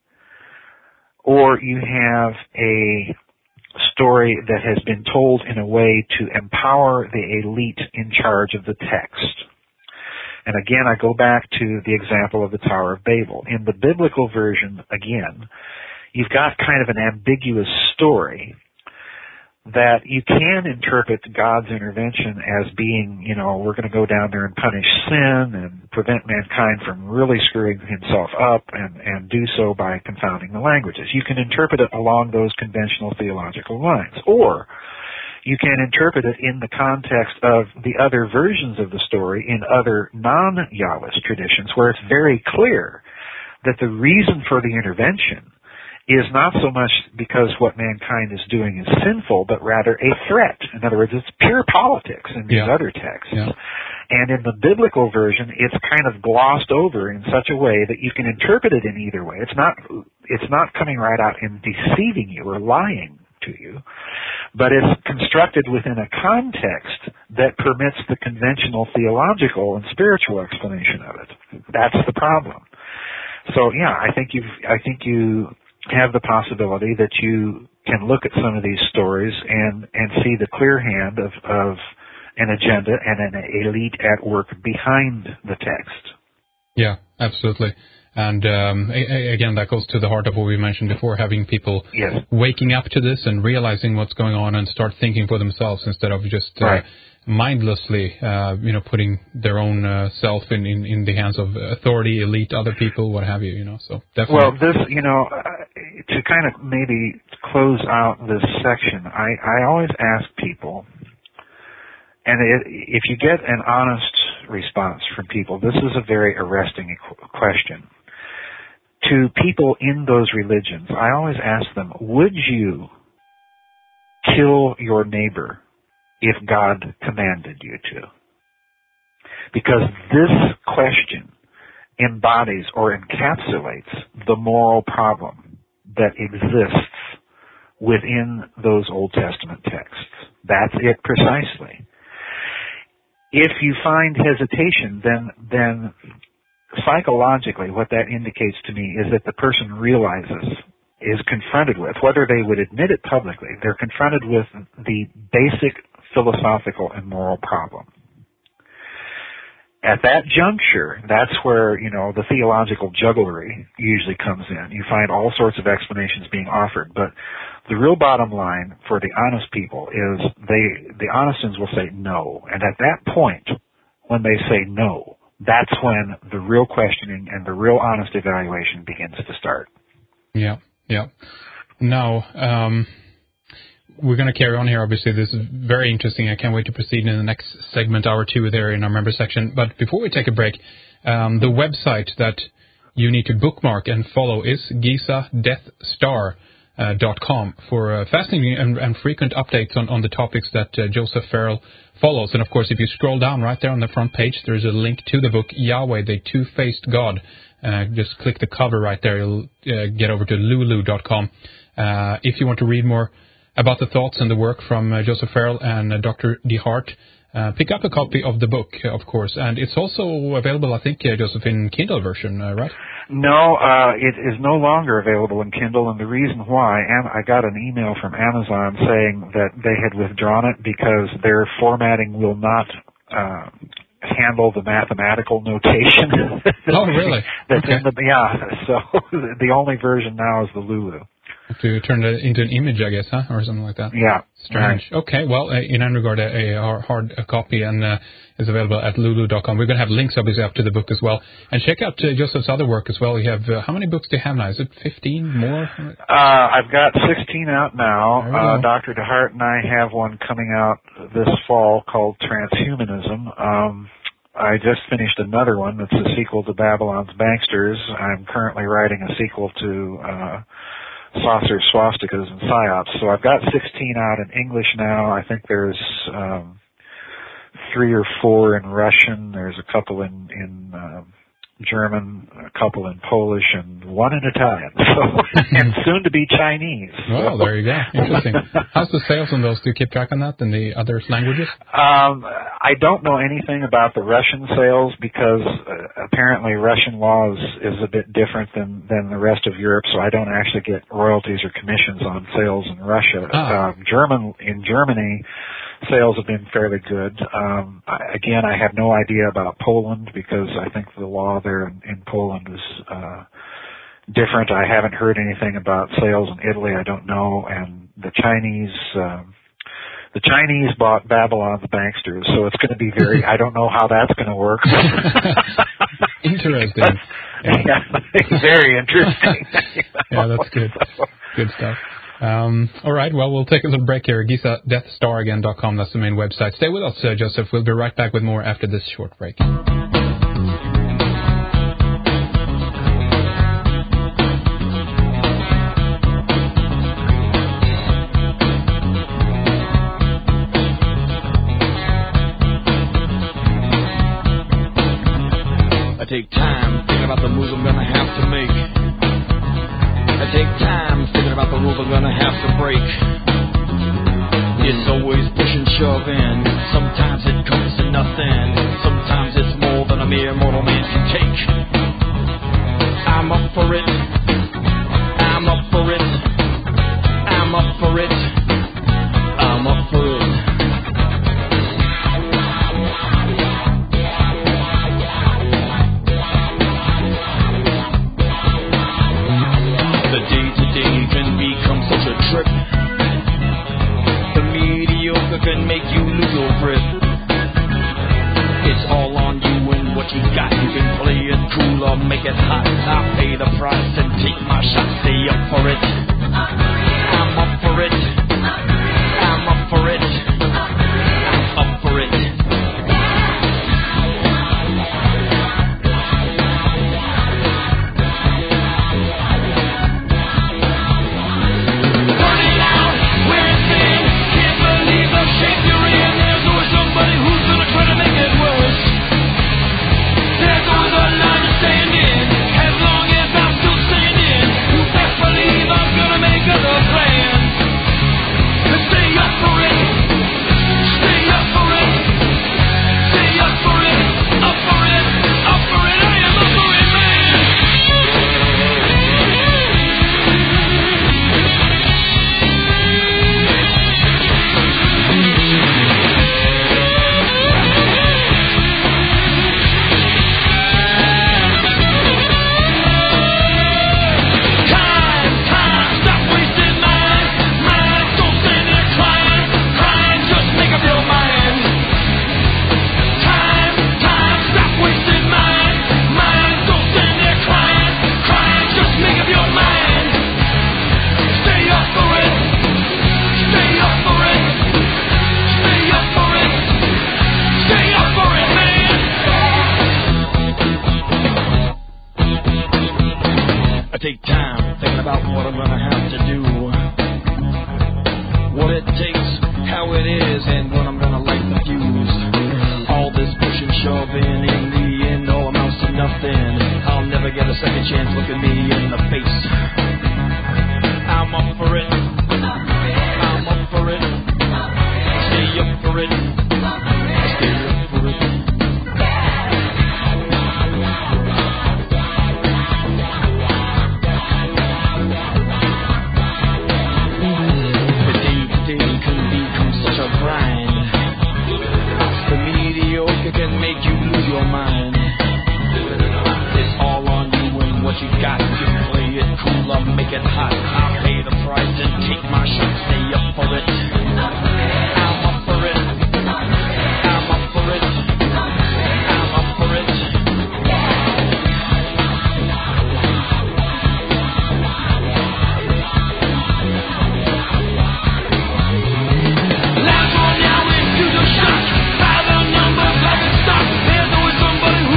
or you have a story that has been told in a way to empower the elite in charge of the text. And again, I go back to the example of the Tower of Babel. In the biblical version, again, you've got kind of an ambiguous story that you can interpret God's intervention as being, we're going to go down there and punish sin and prevent mankind from really screwing himself up and do so by confounding the languages. You can interpret it along those conventional theological lines. Or you can interpret it in the context of the other versions of the story in other non-Yahwist traditions where it's very clear that the reason for the intervention is not so much because what mankind is doing is sinful, but rather a threat. In other words, it's pure politics in these other texts. Yeah. And in the biblical version, it's kind of glossed over in such a way that you can interpret it in either way. It's not coming right out and deceiving you or lying to you, but it's constructed within a context that permits the conventional theological and spiritual explanation of it. That's the problem. So yeah, I think you have the possibility that you can look at some of these stories and see the clear hand of an agenda and an elite at work behind the text. Yeah, absolutely. And again, that goes to the heart of what we mentioned before, having people waking up to this and realizing what's going on and start thinking for themselves instead of just mindlessly, putting their own self in the hands of authority, elite, other people, what have you, So definitely. Well, this, to kind of maybe close out this section, I always ask people, and if you get an honest response from people, this is a very arresting question. To people in those religions, I always ask them, would you kill your neighbor if God commanded you to? Because this question embodies or encapsulates the moral problem that exists within those Old Testament texts. That's it precisely. If you find hesitation, then psychologically what that indicates to me is that the person is confronted with, whether they would admit it publicly, they're confronted with the basic philosophical and moral problem. At that juncture, that's where, the theological jugglery usually comes in. You find all sorts of explanations being offered, but the real bottom line for the honest people is the honest ones will say no. And at that point, when they say no, that's when the real questioning and the real honest evaluation begins to start. Yeah. Now, we're going to carry on here. Obviously, this is very interesting. I can't wait to proceed in the next segment, hour 2, there in our member section. But before we take a break, the website that you need to bookmark and follow is gizadeathstar.com for fascinating and frequent updates on the topics that Joseph Farrell follows. And, of course, if you scroll down right there on the front page, there's a link to the book, Yahweh, the Two-Faced God. Just click the cover right there. You'll get over to lulu.com. If you want to read more about the thoughts and the work from Joseph Farrell and Dr. DeHart, pick up a copy of the book, of course. And it's also available, I think, Joseph, in Kindle version, right? No, it is no longer available in Kindle, and the reason why, I got an email from Amazon saying that they had withdrawn it because their formatting will not handle the mathematical notation. Oh, really? That's in so the only version now is the Lulu. To turn it into an image, I guess, or something like that. Yeah. Strange. Right. Okay, well, in that regard, a hard copy and is available at lulu.com. We're going to have links, obviously, up to the book as well. And check out Joseph's other work as well. You have, how many books do you have now? Is it 15 more? I've got 16 out now. Dr. DeHart and I have one coming out this fall called Transhumanism. I just finished another one that's a sequel to Babylon's Banksters. I'm currently writing a sequel to Saucers, Swastikas, and Psyops. So I've got 16 out in English now. I think there's 3 or 4 in Russian. There's a couple in German, a couple in Polish, and 1 in Italian. So, and soon to be Chinese. Oh, there you go. Interesting. How's the sales on those? Do you keep track on that in the other languages? I don't know anything about the Russian sales because apparently Russian law is a bit different than the rest of Europe, so I don't actually get royalties or commissions on sales in Russia. In Germany, sales have been fairly good. Again, I have no idea about Poland because I think the law there in Poland is different. I haven't heard anything about sales in Italy. I don't know. And the Chinese bought Babylon the Banksters, so it's going to be very. I don't know how that's going to work. Interesting. Yeah, very interesting. Yeah, that's good. Good stuff. All right, well, we'll take a little break here. GizaDeathStarAgain.com, that's the main website. Stay with us, Joseph. We'll be right back with more after this short break. I take time thinking about the moves I'm gonna have to make. I take time thinking about the rules I'm gonna have to break. It's always push and shove in. Sometimes it comes to nothing. Sometimes it's more than a mere mortal man can take. I'm up for it. I'm up for it. I'm up for it. I'm up for it. Trip. The mediocre can make you lose your grip. It's all on you and what you got. You can play it cool or make it hot. I'll pay the price and take my shot. Stay up for it. I'm up for it. I'm up for it. I'm up for it.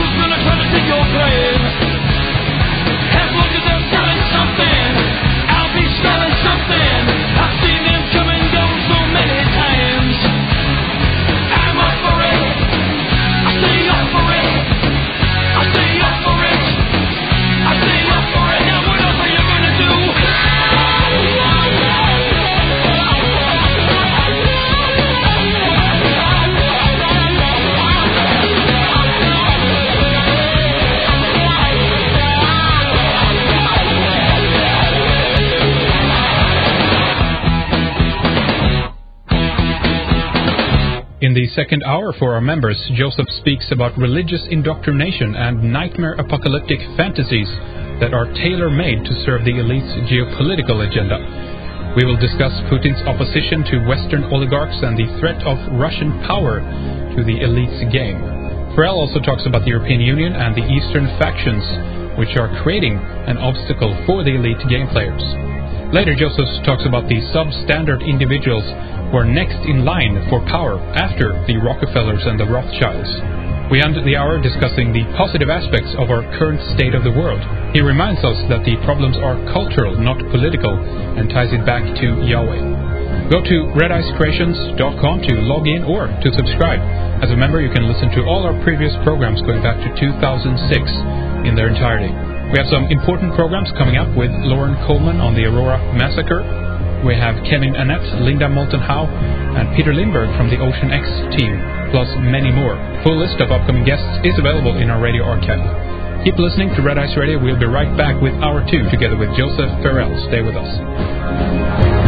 Out second hour for our members, Joseph speaks about religious indoctrination and nightmare apocalyptic fantasies that are tailor-made to serve the elite's geopolitical agenda. We will discuss Putin's opposition to Western oligarchs and the threat of Russian power to the elite's game. Farrell also talks about the European Union and the Eastern factions, which are creating an obstacle for the elite game players. Later, Joseph talks about the substandard individuals who are next in line for power after the Rockefellers and the Rothschilds. We end the hour discussing the positive aspects of our current state of the world. He reminds us that the problems are cultural, not political, and ties it back to Yahweh. Go to redicecreations.com to log in or to subscribe. As a member, you can listen to all our previous programs going back to 2006 in their entirety. We have some important programs coming up with Lauren Coleman on the Aurora Massacre. We have Kevin Annett, Linda Moulton-Howe, and Peter Lindbergh from the Ocean X team, plus many more. Full list of upcoming guests is available in our radio archive. Keep listening to Red Ice Radio. We'll be right back with Hour 2 together with Joseph Farrell. Stay with us.